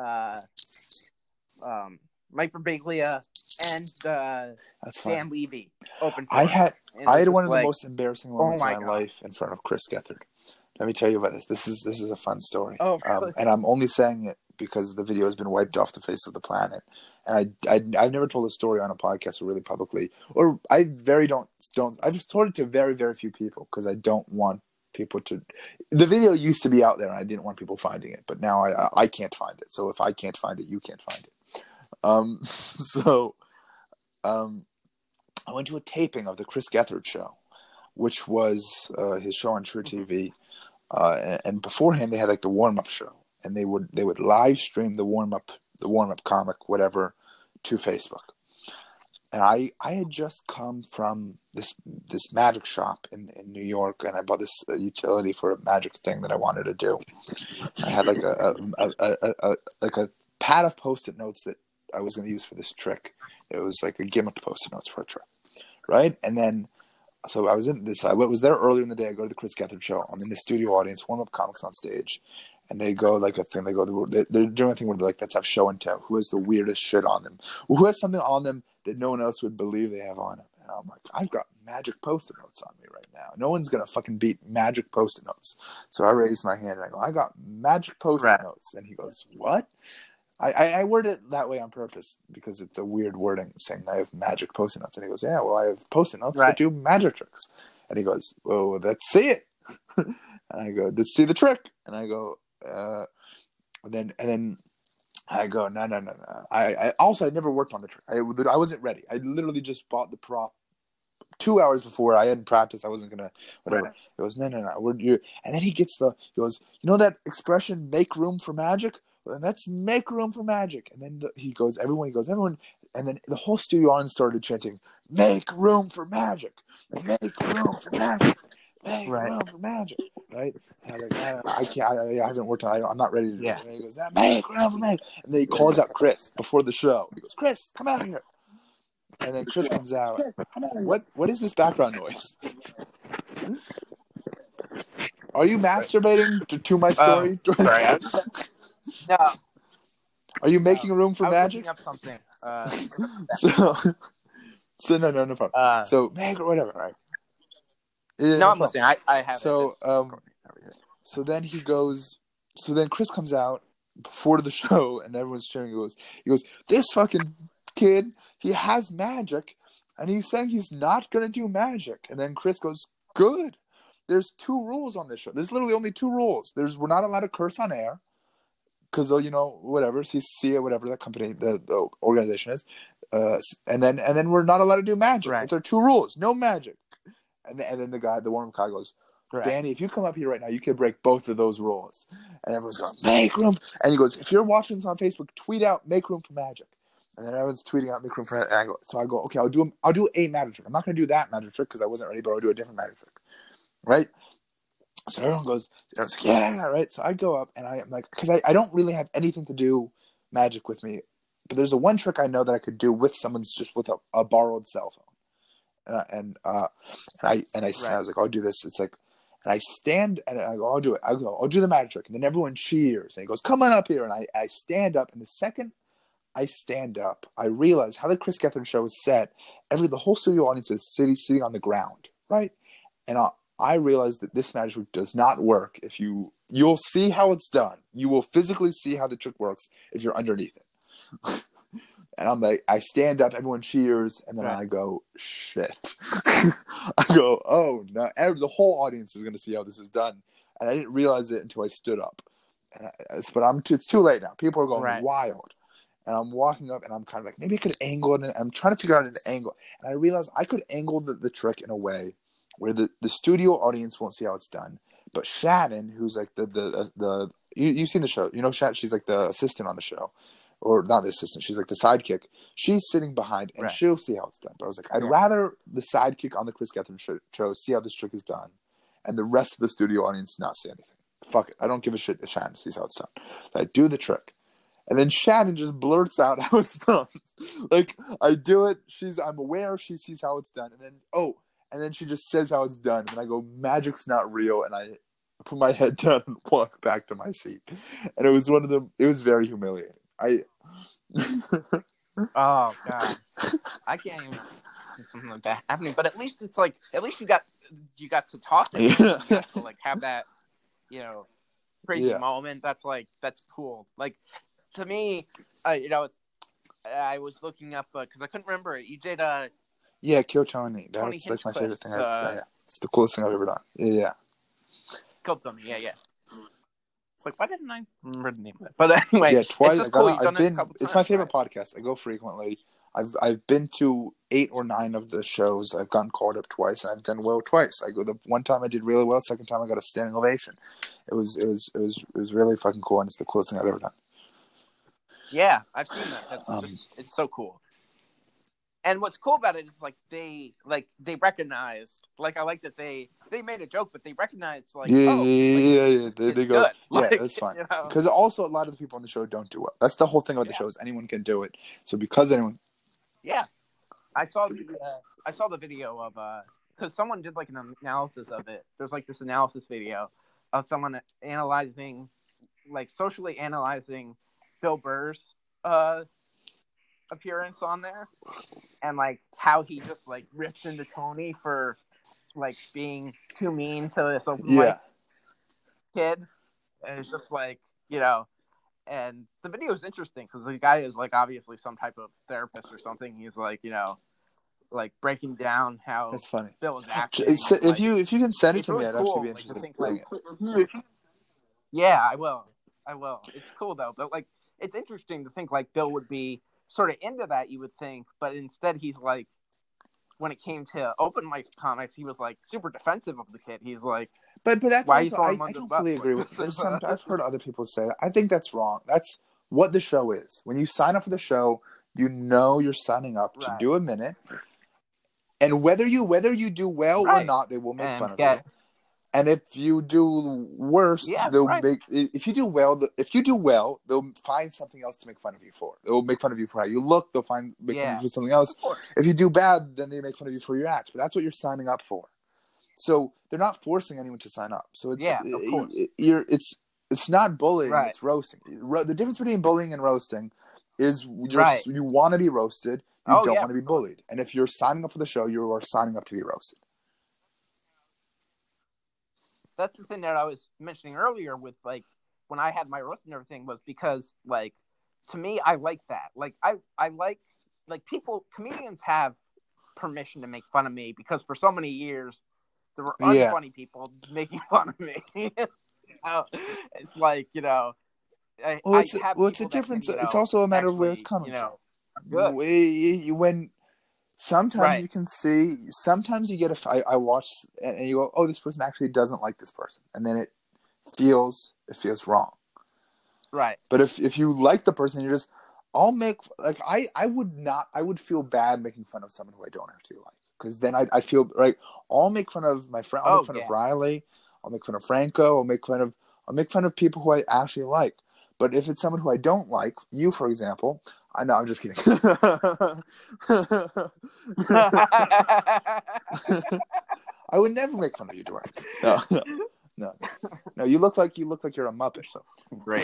Mike Birbiglia, and Dan Levy open for him. I had one of the most embarrassing moments of my life in front of Chris Gethard. Let me tell you about this. This is a fun story. Oh, really? And I'm only saying it because the video has been wiped off the face of the planet. And I've never told a story on a podcast or really publicly. Or I I've told it to very, very few people because I don't want people to. The video used to be out there and I didn't want people finding it. But now I can't find it. So if I can't find it, you can't find it. I went to a taping of the Chris Gethard show, which was his show on True TV. And beforehand they had the warm-up show, and they would live stream the warm-up comic, whatever, to Facebook. And I had just come from this magic shop in New York, and I bought this utility for a magic thing that I wanted to do. I had a pad of Post-it notes that I was going to use for this trick. It was like a gimmick Post-it notes for a trick, right? And then So I was in this. I was there earlier in the day. I go to the Chris Gethard show. I'm in the studio audience, warm up comics on stage, and they go like a thing. They go, they're doing a thing where they're like, let's have show and tell. Who has the weirdest shit on them? Who has something on them that no one else would believe they have on them? And I'm like, I've got magic post-it notes on me right now. No one's gonna fucking beat magic post-it notes. So I raise my hand and I go, I got magic post-it notes. And he goes, what? I word it that way on purpose because it's a weird wording saying I have magic post-it notes. And he goes, yeah, well, I have post-it notes that do magic tricks. And he goes, well, let's see it. And I go, let's see the trick. And I go, and then I go, no. I never worked on the trick. I wasn't ready. I literally just bought the prop 2 hours before. I hadn't practiced. I wasn't gonna whatever. Right. He goes, no. And then he goes, you know that expression, make room for magic? Well, let's make room for magic. And then everyone, and then the whole studio audience started chanting, make room for magic, make room for magic, make room for magic, right? And I was like, I can't, I haven't worked on it, I'm not ready to do it. And he goes, make room for magic. And then he calls out Chris before the show. He goes, Chris, come out here. And then Chris comes out. What is this background noise? Are you masturbating to my story? Sorry. No. Are you making room for magic? Up something. So no problem. So whatever. Right. Yeah, no, I'm listening. I have. So then he goes. So then Chris comes out before the show, and everyone's cheering. He goes, this fucking kid, he has magic, and he's saying he's not gonna do magic. And then Chris goes, good. There's 2 rules on this show. There's literally only 2 rules. We're not allowed to curse on air. Because, whatever, CCA, whatever that company, the organization is, and then we're not allowed to do magic. Right. Those are 2 rules. No magic. And then the warm-up guy goes, Danny, if you come up here right now, you can break both of those rules. And everyone's going, make room. And he goes, if you're watching this on Facebook, tweet out, make room for magic. And then everyone's tweeting out, make room for magic. So I go, okay, I'll do a magic trick. I'm not going to do that magic trick because I wasn't ready, but I'll do a different magic trick. Right? So everyone goes, I was like, yeah, right. So I go up and I'm like, because I don't really have anything to do magic with me, but there's one trick I know that I could do with someone's just with a borrowed cell phone, and I was like, I'll do this. It's like, and I stand and I go, I'll do it. I'll do the magic trick, and then everyone cheers and he goes, come on up here, and I stand up, and the second I stand up, I realize how the Chris Gethard show is set. The whole studio audience is sitting on the ground, right, and I realized that this magic trick does not work if you'll see how it's done. You will physically see how the trick works if you're underneath it. And I'm like, I stand up, everyone cheers, and then I go, shit. I go, oh no, the whole audience is going to see how this is done. And I didn't realize it until I stood up. But it's too late now. People are going wild. And I'm walking up and I'm kind of like, maybe I could angle it. And I'm trying to figure out an angle. And I realized I could angle the trick in a way where the studio audience won't see how it's done, but Shannon, who's like you've seen the show, Shannon, she's like the assistant on the show, or not the assistant, she's like the sidekick. She's sitting behind, and she'll see how it's done. But I was like, I'd rather the sidekick on the Chris Gethard show see how this trick is done, and the rest of the studio audience not see anything. Fuck it, I don't give a shit if Shannon sees how it's done. So I do the trick, and then Shannon just blurts out how it's done. Like I do it, I'm aware she sees how it's done, and then she just says how it's done. And I go, magic's not real. And I put my head down and walk back to my seat. And it was very humiliating. Oh, God. I can't even see something like that happening. But at least it's like, you got to talk to him. You got to, like, have that, crazy moment. That's cool. Like, to me, I was looking up, because I couldn't remember it. You did, yeah, Kyotoni. That's like my favorite thing. It's the coolest thing I've ever done. Yeah. Kyotoni, yeah. It's like, why didn't I remember the name of it? But anyway, yeah, twice. It's, cool. It's my favorite podcast. I go frequently. I've been to 8 or 9 of the shows. I've gotten called up twice, and I've done well twice. I go the one time I did really well. Second time I got a standing ovation. It was really fucking cool, and it's the coolest thing I've ever done. Yeah, I've seen that. It's so cool. And what's cool about it is they recognized, I like that they made a joke, but they recognized they go, good. Yeah, that's fine. Because also a lot of the people on the show don't do well. That's the whole thing about the show is anyone can do it. So because anyone, I saw the video of because someone did like an analysis of it. There's like this analysis video of someone analyzing, like socially analyzing Bill Burr's appearance on there, and like how he just like rips into Tony for like being too mean to this open mic kid, and it's just like, you know. And the video is interesting because the guy is like obviously some type of therapist or something. He's like, you know, like breaking down how That's funny. Bill is acting. If you can send it to really me, I'd cool, actually be interested in playing it. Yeah, I will. It's cool though, but like it's interesting to think like Bill would be sort of into that, you would think, but instead he's like, when it came to open mic comics, he was like super defensive of the kid. He's like, but that's why also, I don't fully agree with. I've heard other people say that. I think that's wrong. That's what the show is. When you sign up for the show, you know you're signing up to do a minute, and whether you do well or not, they will make fun of you. And if you do worse, they'll make. If you do well, they'll find something else to make fun of you for. They'll make fun of you for how you look. They'll make fun of you for something else. If you do bad, then they make fun of you for your act. But that's what you're signing up for. So they're not forcing anyone to sign up. So it's it's not bullying. It's roasting. The difference between bullying and roasting is you want to be roasted. You don't want to be bullied. And if you're signing up for the show, you are signing up to be roasted. That's the thing that I was mentioning earlier with like when I had my roast and everything, was because like to me I like that. Like I like comedians have permission to make fun of me because for so many years there were unfunny people making fun of me. It's like, you know, it's a difference. It's also a matter of where it's coming from. When sometimes you can see, sometimes you get I watch and you go, oh, this person actually doesn't like this person, and then it feels wrong. Right. But if you like the person, you're just, I'll make like I would feel bad making fun of someone who I don't actually like, because then I feel like I'll make fun of my friend. I'll make fun of Riley. I'll make fun of Franco. I'll make fun of people who I actually like. But if it's someone who I don't like, you for example. No, I'm just kidding. I would never make fun of you, Dwayne. No. You look like you're a Muppet. So. Great.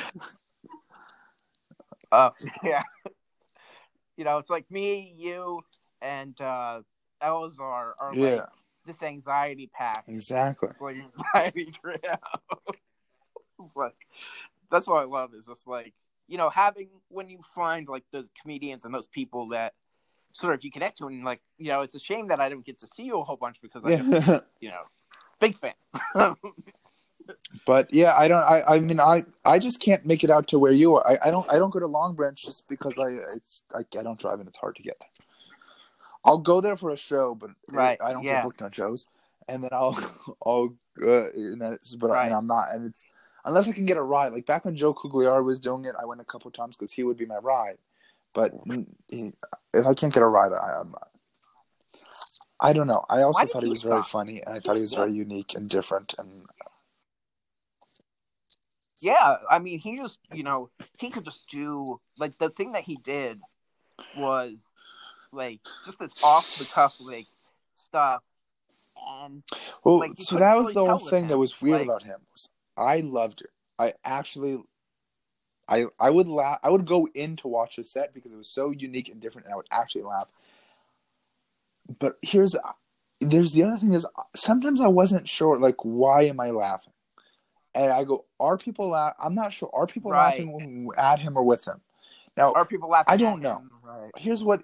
Yeah. You know, it's like me, you, and Elzar are like this anxiety pack. Exactly. It's like anxiety trio. Like that's what I love, is just like, you know, when you find like those comedians and those people that sort of you connect to, and like, you know, it's a shame that I don't get to see you a whole bunch because I just, you know, big fan. But yeah, I just can't make it out to where you are. I don't go to Long Branch just because I don't drive and it's hard to get there. I'll go there for a show, but I don't get booked on shows, and then and I'm not, and it's. Unless I can get a ride. Like back when Joe Cugliari was doing it, I went a couple of times because he would be my ride. But if I can't get a ride, I don't know. I also thought he was very funny, and I thought he was very unique and different. And yeah, I mean, he just, you know, he could just do, like, the thing that he did was, like, just this off-the-cuff, like, stuff. And, so that was the whole thing that was weird about him. I loved it. I actually, I would laugh. I would go in to watch his set because it was so unique and different, and I would actually laugh. But there's the other thing is, sometimes I wasn't sure, like, why am I laughing? And I go, are people laughing? I'm not sure. Are people laughing at him or with him? Now, are people laughing? I don't know. Right.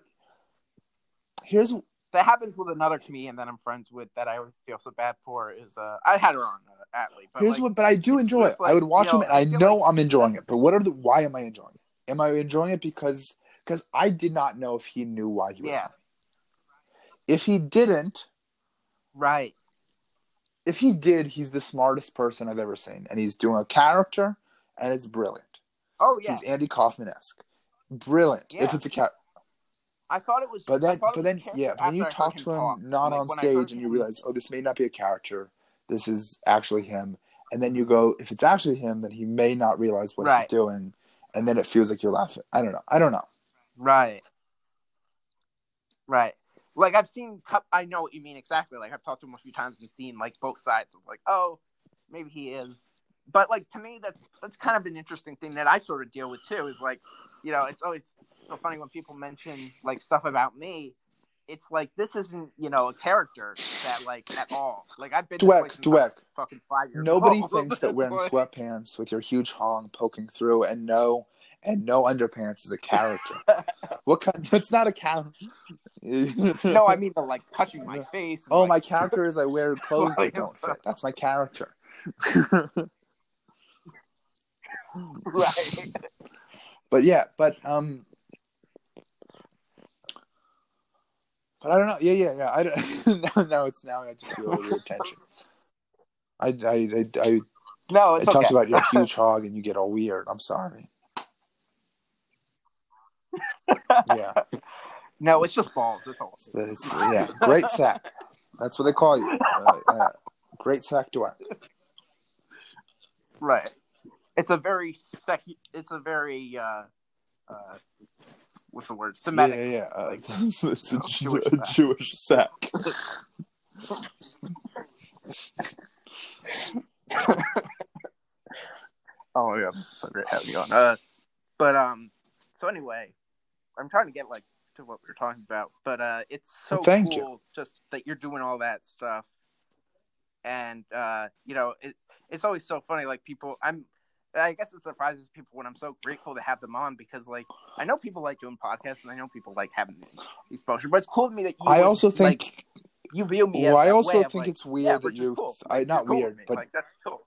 That happens with another comedian that I'm friends with that I always feel so bad for. Is I had her on Atlee. But I do enjoy it. I would watch him, and I know I'm enjoying it. But why am I enjoying it? Am I enjoying it because I did not know if he knew why he was funny. If he didn't, right? If he did, he's the smartest person I've ever seen, and he's doing a character, and it's brilliant. Oh yeah, he's Andy Kaufman-esque, brilliant. Yeah. If it's a character. I thought it was. But then you talk to him not on stage, and you realize, oh, this may not be a character. This is actually him. And then you go, if it's actually him, then he may not realize what he's doing, and then it feels like you're laughing. I don't know. Right. Like, I've seen, I know what you mean exactly. Like, I've talked to him a few times and seen, like, both sides of, like, oh, maybe he is. But, like, to me, that's kind of an interesting thing that I sort of deal with, too, is, like, you know, it's always so funny when people mention, like, stuff about me. It's like, this isn't, you know, a character that, like, at all. Like, I've been Dweck, since I was fucking 5 years nobody old. thinks that wearing sweatpants with your huge hong poking through and no underpants is a character. What kind? It's not a character. No, I mean, like, touching my face. And, oh, like, my character is I wear clothes that don't fit. That's my character. Right. But yeah, but I don't know. Yeah. I don't, now I just feel a weird tension. I No, it's talked okay. about your huge hog and you get all weird. I'm sorry. Yeah. No, it's just balls. That's all. Yeah, great sack. That's what they call you. Great sack Dweck. Right. It's a very what's the word? Semitic. Yeah. Like, it's a Jewish sack. Oh yeah, it's so great having you on. So anyway, I'm trying to get like to what we were talking about, but it's so thank cool you. just that you're doing all that stuff, and you know, it's always so funny. Like I guess it surprises people when I'm so grateful to have them on because, like, I know people like doing podcasts and I know people like having exposure, but it's cool to me that you. I also think like, you view me. Well, as I also think like, it's weird that you. Cool. Not cool weird, but like that's cool.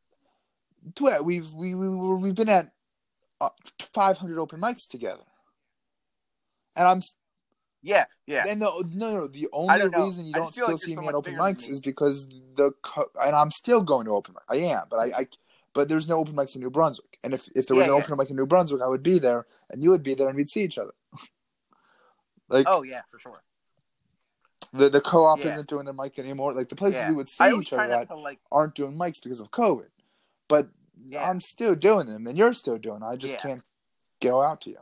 We've been at 500 open mics together, and I'm. Yeah. And no. The only reason you don't still see me at open mics is because and I'm still going to open mic. I am, but there's no open mics in New Brunswick. And if there was an open mic in New Brunswick, I would be there, and you would be there, and we'd see each other. Like, oh yeah, for sure. The co-op isn't doing their mic anymore. Like the places we would see each other at aren't doing mics because of COVID. But I'm still doing them, and you're still doing them. I just can't go out to you.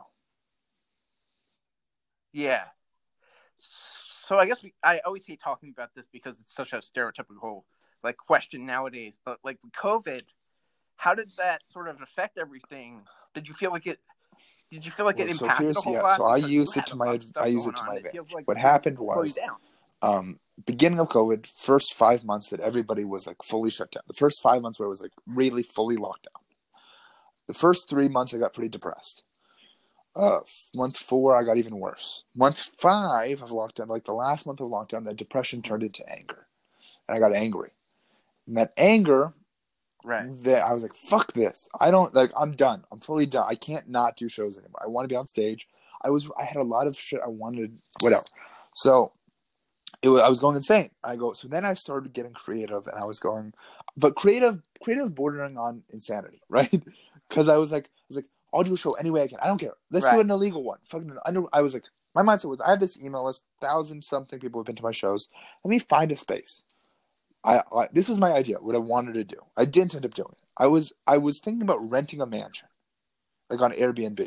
Yeah. So I guess I always hate talking about this because it's such a stereotypical like question nowadays. But like with COVID, how did that sort of affect everything? Did you feel like it? Did you feel like it impacted a whole lot? So I use it to my advantage. Like, what happened was, beginning of COVID, first 5 months that everybody was like fully shut down. The first 5 months where it was like really fully locked down. The first 3 months I got pretty depressed. Month 4 I got even worse. Month 5 of lockdown, like the last month of lockdown, that depression turned into anger, and I got angry. And that anger. Right. That I was like, fuck this. I'm done. I'm fully done. I can't not do shows anymore. I want to be on stage. I had a lot of shit I wanted, whatever. So I was going insane. So then I started getting creative, and I was going, but creative bordering on insanity, right? Because I was like, I'll do a show any way I can. I don't care. Let's do an illegal one. I was like, my mindset was, I have this email list, 1,000-something people have been to my shows. Let me find a space. This was my idea, what I wanted to do. I didn't end up doing it. I was thinking about renting a mansion, like on Airbnb.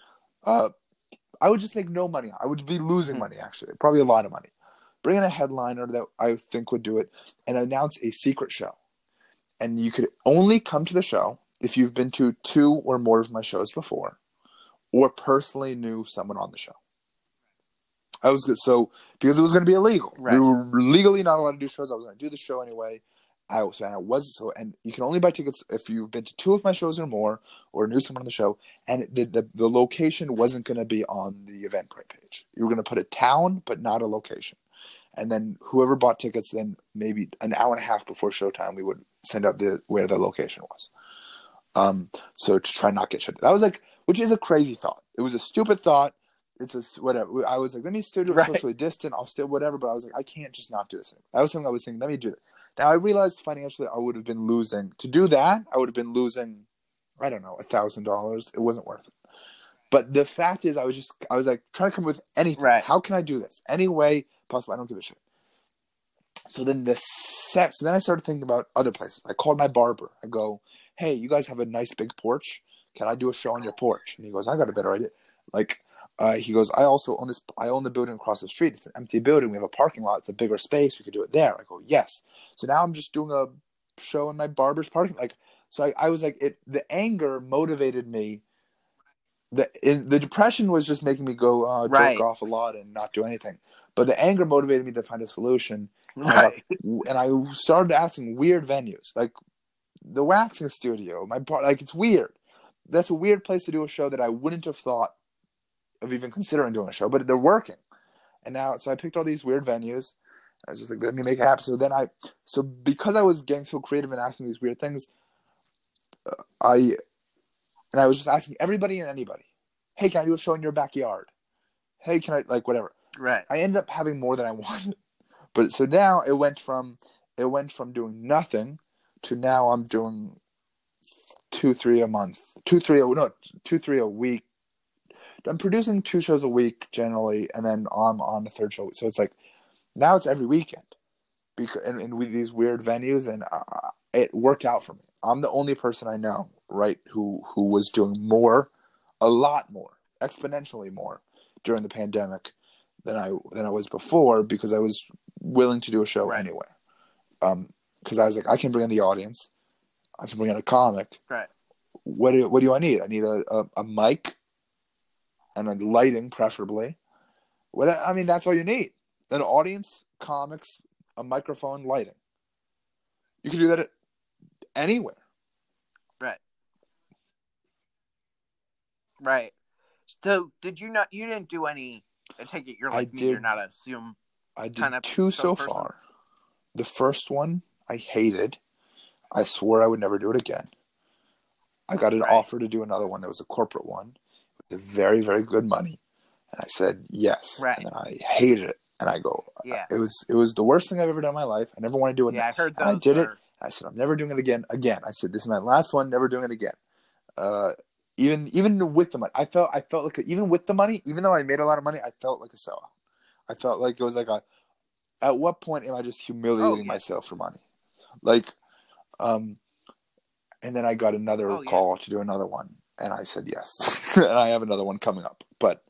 I would just make no money. I would be losing money, actually, probably a lot of money. Bring in a headliner that I think would do it, and announce a secret show. And you could only come to the show if you've been to 2 or more of my shows before, or personally knew someone on the show. Because it was going to be illegal. Right. We were legally not allowed to do shows. I was going to do the show anyway. And you can only buy tickets if you've been to 2 of my shows or more, or knew someone on the show. And the location wasn't going to be on the Eventbrite page. You were going to put a town, but not a location. And then whoever bought tickets, then maybe an hour and a half before showtime, we would send out where the location was. So to try not get shut. That was like, which is a crazy thought. It was a stupid thought. It's whatever. I was like, let me still do it socially distant. I'll still whatever. But I was like, I can't just not do this anymore. That was something I was thinking. Let me do it. Now I realized financially I would have been losing to do that. I would have been losing, I don't know, $1,000. It wasn't worth it. But the fact is, I was like trying to come up with anything. Right. How can I do this? Any way possible. I don't give a shit. So then I started thinking about other places. I called my barber. I go, hey, you guys have a nice big porch. Can I do a show on your porch? And he goes, I got a better idea. Like, he goes, I also own this. I own the building across the street. It's an empty building. We have a parking lot. It's a bigger space. We could do it there. I go, yes. So now I'm just doing a show in my barber's parking. Like, so I was like, the anger motivated me. The depression was just making me go jerk off a lot and not do anything. But the anger motivated me to find a solution. Right. And I started asking weird venues, like the waxing studio. Like, it's weird. That's a weird place to do a show that I wouldn't have thought of even considering doing a show, but they're working. And now, so I picked all these weird venues. I was just like, let me make it happen. So because I was getting so creative and asking these weird things, I was just asking everybody and anybody, hey, can I do a show in your backyard? Hey, can I, like, whatever. Right. I ended up having more than I wanted. But so now it went from doing nothing to now I'm doing 2-3 a month, 2-3 a week. I'm producing 2 shows a week generally, and then I'm on the 3rd show. So it's like now it's every weekend, because and with these weird venues, and it worked out for me. I'm the only person I know, right, who was doing more, a lot more, exponentially more during the pandemic than I was before, because I was willing to do a show anyway. Because I was like, I can bring in the audience, I can bring in a comic. Right. What do I need? I need a mic and a lighting, preferably. I mean, that's all you need: an audience, comics, a microphone, lighting. You can do that anywhere. Right. So did you not? You didn't do any. I take it you're like me. You're not a Zoom. I did 2 so far. The first one I hated. I swore I would never do it again. I got an offer to do another one that was a corporate one with very, very good money, and I said yes. Right. And then I hated it, and I go, it was the worst thing I've ever done in my life. I never want to do it. Yeah, I heard those. And I did it. I said, I'm never doing it again. I said, this is my last one. Never doing it again. Even with the money, I felt like, even with the money, even though I made a lot of money, I felt like a sellout. I felt like it was like at what point am I just humiliating myself for money? Like, and then I got another call to do another one, and I said yes. And I have another one coming up, but.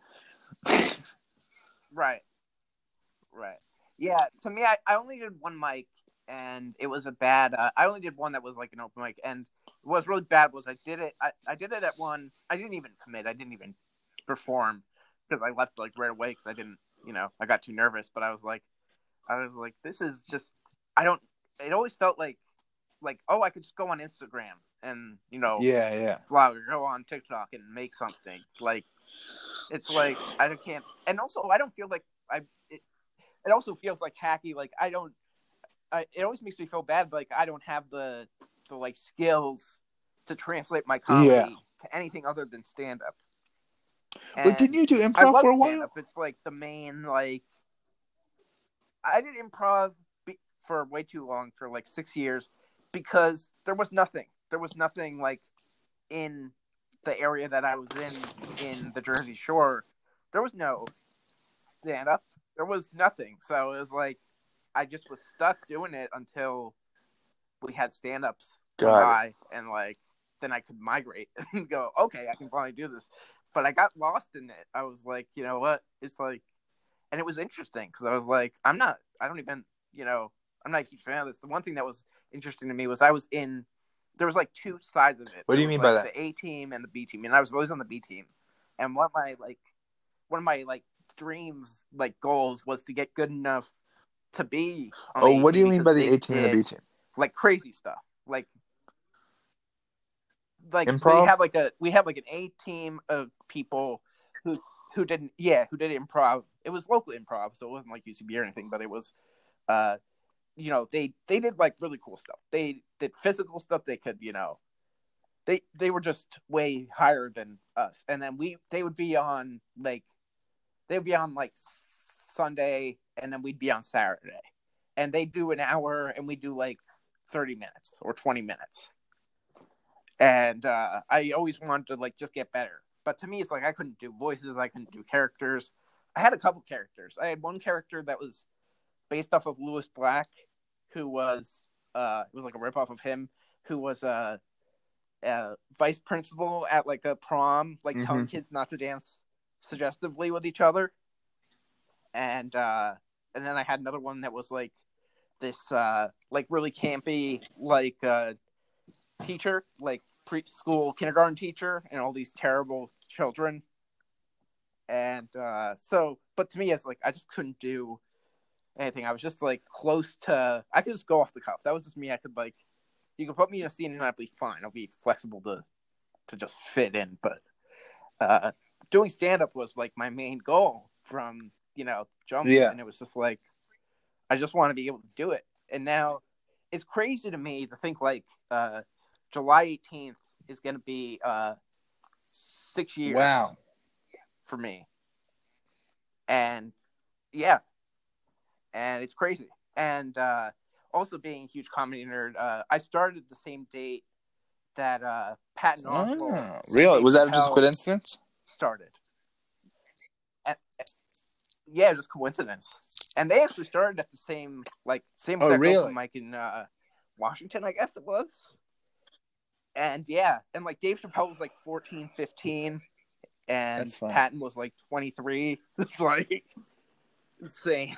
Right. Yeah, to me, I only did one mic, and it was a bad, I only did one that was like an open mic, and what was really bad was I did it at one, I didn't even commit, I didn't even perform, because I left like right away, because I didn't, I got too nervous, but I was like, this is just, it always felt like, oh, I could just go on Instagram and, blog, or go on TikTok and make something, like, it's like, I can't, and also, I don't feel like, it also feels like hacky, like, it always makes me feel bad, but, like, I don't have the like, skills to translate my comedy to anything other than stand-up. But didn't you do improv for a while? Stand-up. It's, like, the main, like, I did improv for way too long, for, like, 6 years, because there was nothing. There was nothing, like, in the area that I was in the Jersey Shore. There was no stand-up. There was nothing. So it was like, I just was stuck doing it until we had stand-ups come by, and, like, then I could migrate and go, okay, I can finally do this. But I got lost in it. I was like, you know what? It's like, and it was interesting, because I was like, I'm not a huge fan of this. The one thing that was interesting to me was there was like 2 sides of it. What do you mean by that? The A team and the B team, and I was always on the B team. And one of my dreams, like, goals, was to get good enough to be on the A team. What do you mean by the A team and the B team? Like, crazy stuff. Like improv? we have an A team of people who did improv. It was local improv, so it wasn't like UCB or anything, but it was they did, like, really cool stuff. They did physical stuff. They could, they were just way higher than us. And then they would be on like Sunday, and then we'd be on Saturday, and they do an hour, and we do like 30 minutes or 20 minutes. And I always wanted to, like, just get better. But to me, it's like, I couldn't do voices. I couldn't do characters. I had a couple characters. I had one character that was based off of Lewis Black, who was it was like a ripoff of him, who was a vice principal at, like, a prom, like, telling kids not to dance suggestively with each other, and then I had another one that was like this like really campy like teacher, like preschool kindergarten teacher, and all these terrible children. And but to me, it's like I just couldn't do anything. I was just like close to. I could just go off the cuff. That was just me. I could like, you could put me in a scene and I'd be fine. I'll be flexible to just fit in. But doing stand up was like my main goal from jump. Yeah. And it was just like I just want to be able to do it. And now it's crazy to me to think like July 18th is going to be 6 years. Wow. For me. And yeah. And it's crazy. And also being a huge comedy nerd, I started the same date that Patton Oswalt. Oh, really? Was that just coincidence? Started. Yeah, just coincidence. And they actually started at the same exact open mic in Washington, I guess it was. And yeah, and like Dave Chappelle was like 14, 15, and Patton was like 23. It's like insane.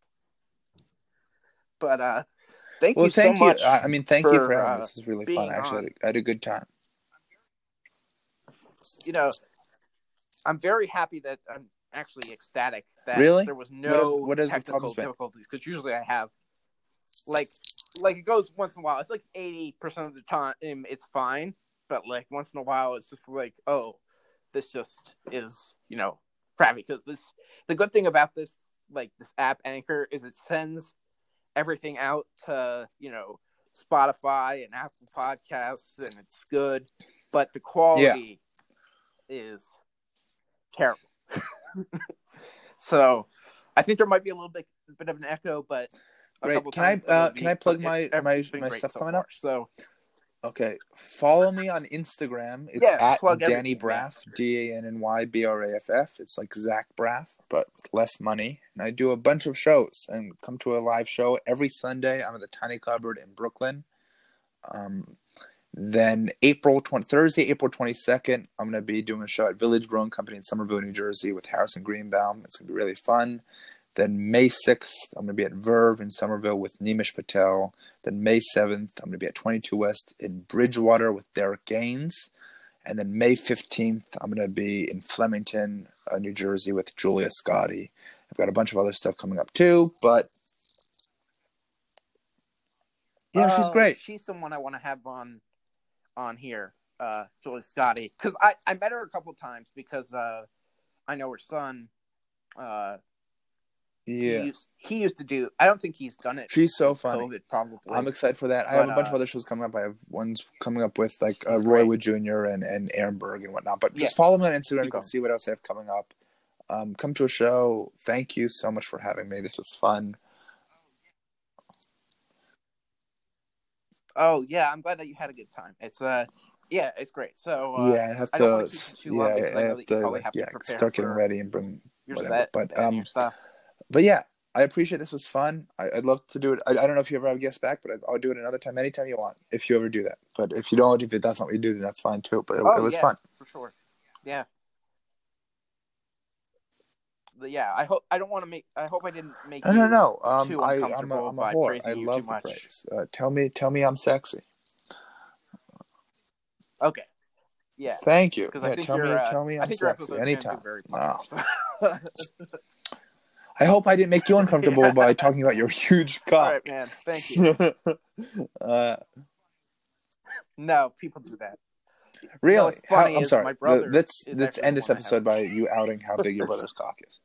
But thank you so much. I mean, thank you for having me. This is really fun. Actually, I had a good time. I'm very happy that I'm actually ecstatic that there was no technical difficulties, because usually I have like it goes once in a while. It's like 80% of the time it's fine, but like once in a while it's just like, oh, this just is crappy. Because the good thing about this app Anchor is it sends everything out to Spotify and Apple Podcasts, and it's good, but the quality is terrible. So I think there might be a little bit of an echo, but can I plug my stuff coming up? So okay, follow me on Instagram. It's at Danny Braff, DANNYBRAFF. It's like Zach Braff, but with less money. And I do a bunch of shows and come to a live show every Sunday. I'm at the Tiny Cupboard in Brooklyn. Then Thursday, April 22nd, I'm going to be doing a show at Village Brewing Company in Somerville, New Jersey with Harrison Greenbaum. It's going to be really fun. Then May 6th, I'm going to be at Verve in Somerville with Nimish Patel. Then May 7th, I'm going to be at 22 West in Bridgewater with Derek Gaines. And then May 15th, I'm going to be in Flemington, New Jersey with Julia Scotti. I've got a bunch of other stuff coming up too, but yeah, she's great. She's someone I want to have on here, Julia Scotti, because I met her a couple of times because I know her son. Yeah, he used to do. I don't think he's done it. She's so funny. COVID, probably. I'm excited for that. I have a bunch of other shows coming up. I have ones coming up with like Roy Wood Jr. and Aaron Berg and whatnot. But just follow me on Instagram. You can see what else I have coming up. Come to a show. Thank you so much for having me. This was fun. Oh yeah, I'm glad that you had a good time. It's it's great. So I have to. Start getting ready and bring whatever. Your stuff. But yeah, I appreciate this was fun. I'd love to do it. I don't know if you ever have guests back, but I'll do it another time, anytime you want, if you ever do that. But if you don't, if that's not what you do, then that's fine too. But it was fun. For sure. Yeah. But yeah, I hope I didn't make you no. too uncomfortable I'm a whore. I love the praise. Tell me I'm sexy. Okay. Yeah. Thank you. Yeah, tell me I'm sexy anytime. I hope I didn't make you uncomfortable by talking about your huge cock. All right, man. Thank you. No, people do that. Really? I'm sorry. My brother let's end this episode by you outing how big your brother's cock is.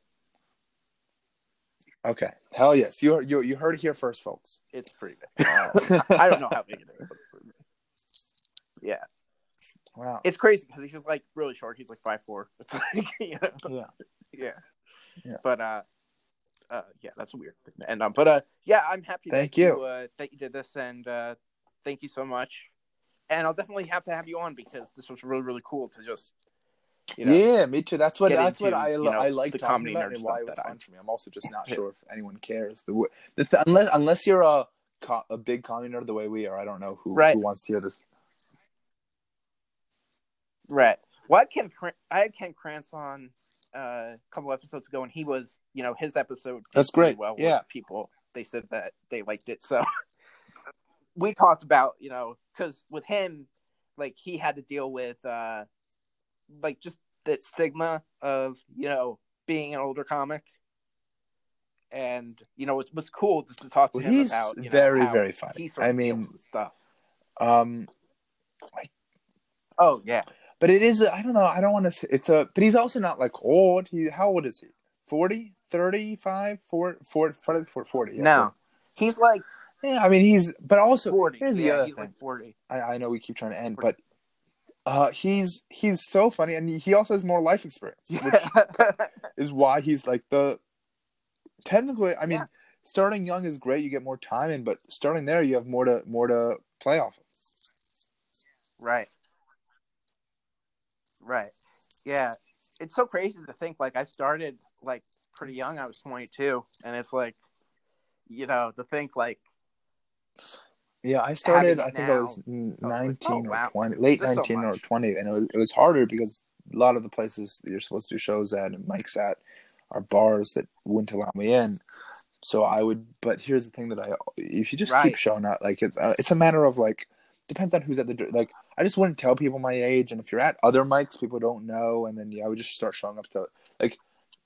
Okay. Hell yes. You heard it here first, folks. It's pretty big. I don't know how big it is. Yeah. Wow. It's crazy because he's just like really short. He's like 5'4". It's like Yeah. But that's a weird thing to end on. But I'm happy that you did this, and thank you so much. And I'll definitely have to have you on because this was really, really cool to just yeah, me too. That's what I like the talking comedy about nerd and why it stuff was that fun for me. I'm also just not sure if anyone cares. Unless you're a big comedy nerd the way we are, I don't know who wants to hear this. Right. Well, I had Ken Krantz on a couple episodes ago, and he was, his episode. That's did really great. well Yeah. with people, they said that they liked it. So we talked about, because with him, like he had to deal with, like just that stigma of, being an older comic. And, it was cool just to talk to him He's about, very, how very funny. he sort of deals with stuff. Oh, yeah. But it is, I don't know, I don't want to say, but he's also not like old. How old is he? 40, 35, 40? Yeah, No. 40. He's like, yeah, I mean, but also, 40. Here's the other he's thing. like 40. I know we keep trying to end, 40. but he's so funny, and he also has more life experience, which is why he's like technically, I mean, starting young is great, you get more time in, but starting there, you have more to play off of. Right. Yeah. It's so crazy to think, like, I started, like, pretty young. I was 22, and it's like, to think, like, yeah, I started, I think I was 19 or 20, late There's 19 so or 20, and it was harder because a lot of the places that you're supposed to do shows at and mics at are bars that wouldn't allow me in. So but here's the thing that if you just keep showing up, like, it's a matter of, like, depends on who's at the door. Like, I just wouldn't tell people my age, and if you're at other mics, people don't know, and then I would just start showing up to, like,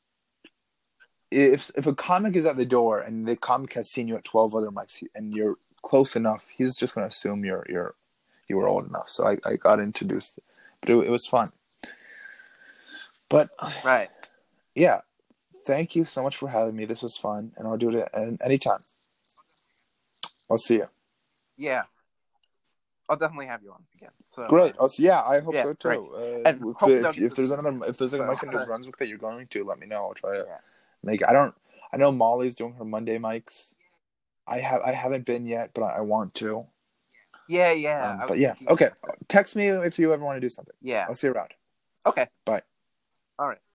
if a comic is at the door and the comic has seen you at 12 other mics and you're close enough, he's just going to assume you were old enough. So I got introduced, but it was fun. But yeah, thank you so much for having me. This was fun, and I'll do it anytime. I'll see you. Yeah, I'll definitely have you on again. So great. I hope so too. If there's like a mic in New Brunswick that you're going to, let me know. I'll try to make it. I know Molly's doing her Monday mics. I haven't been yet, but I want to. Yeah. But yeah, okay. Text me if you ever want to do something. Yeah. I'll see you around. Okay. Bye. All right.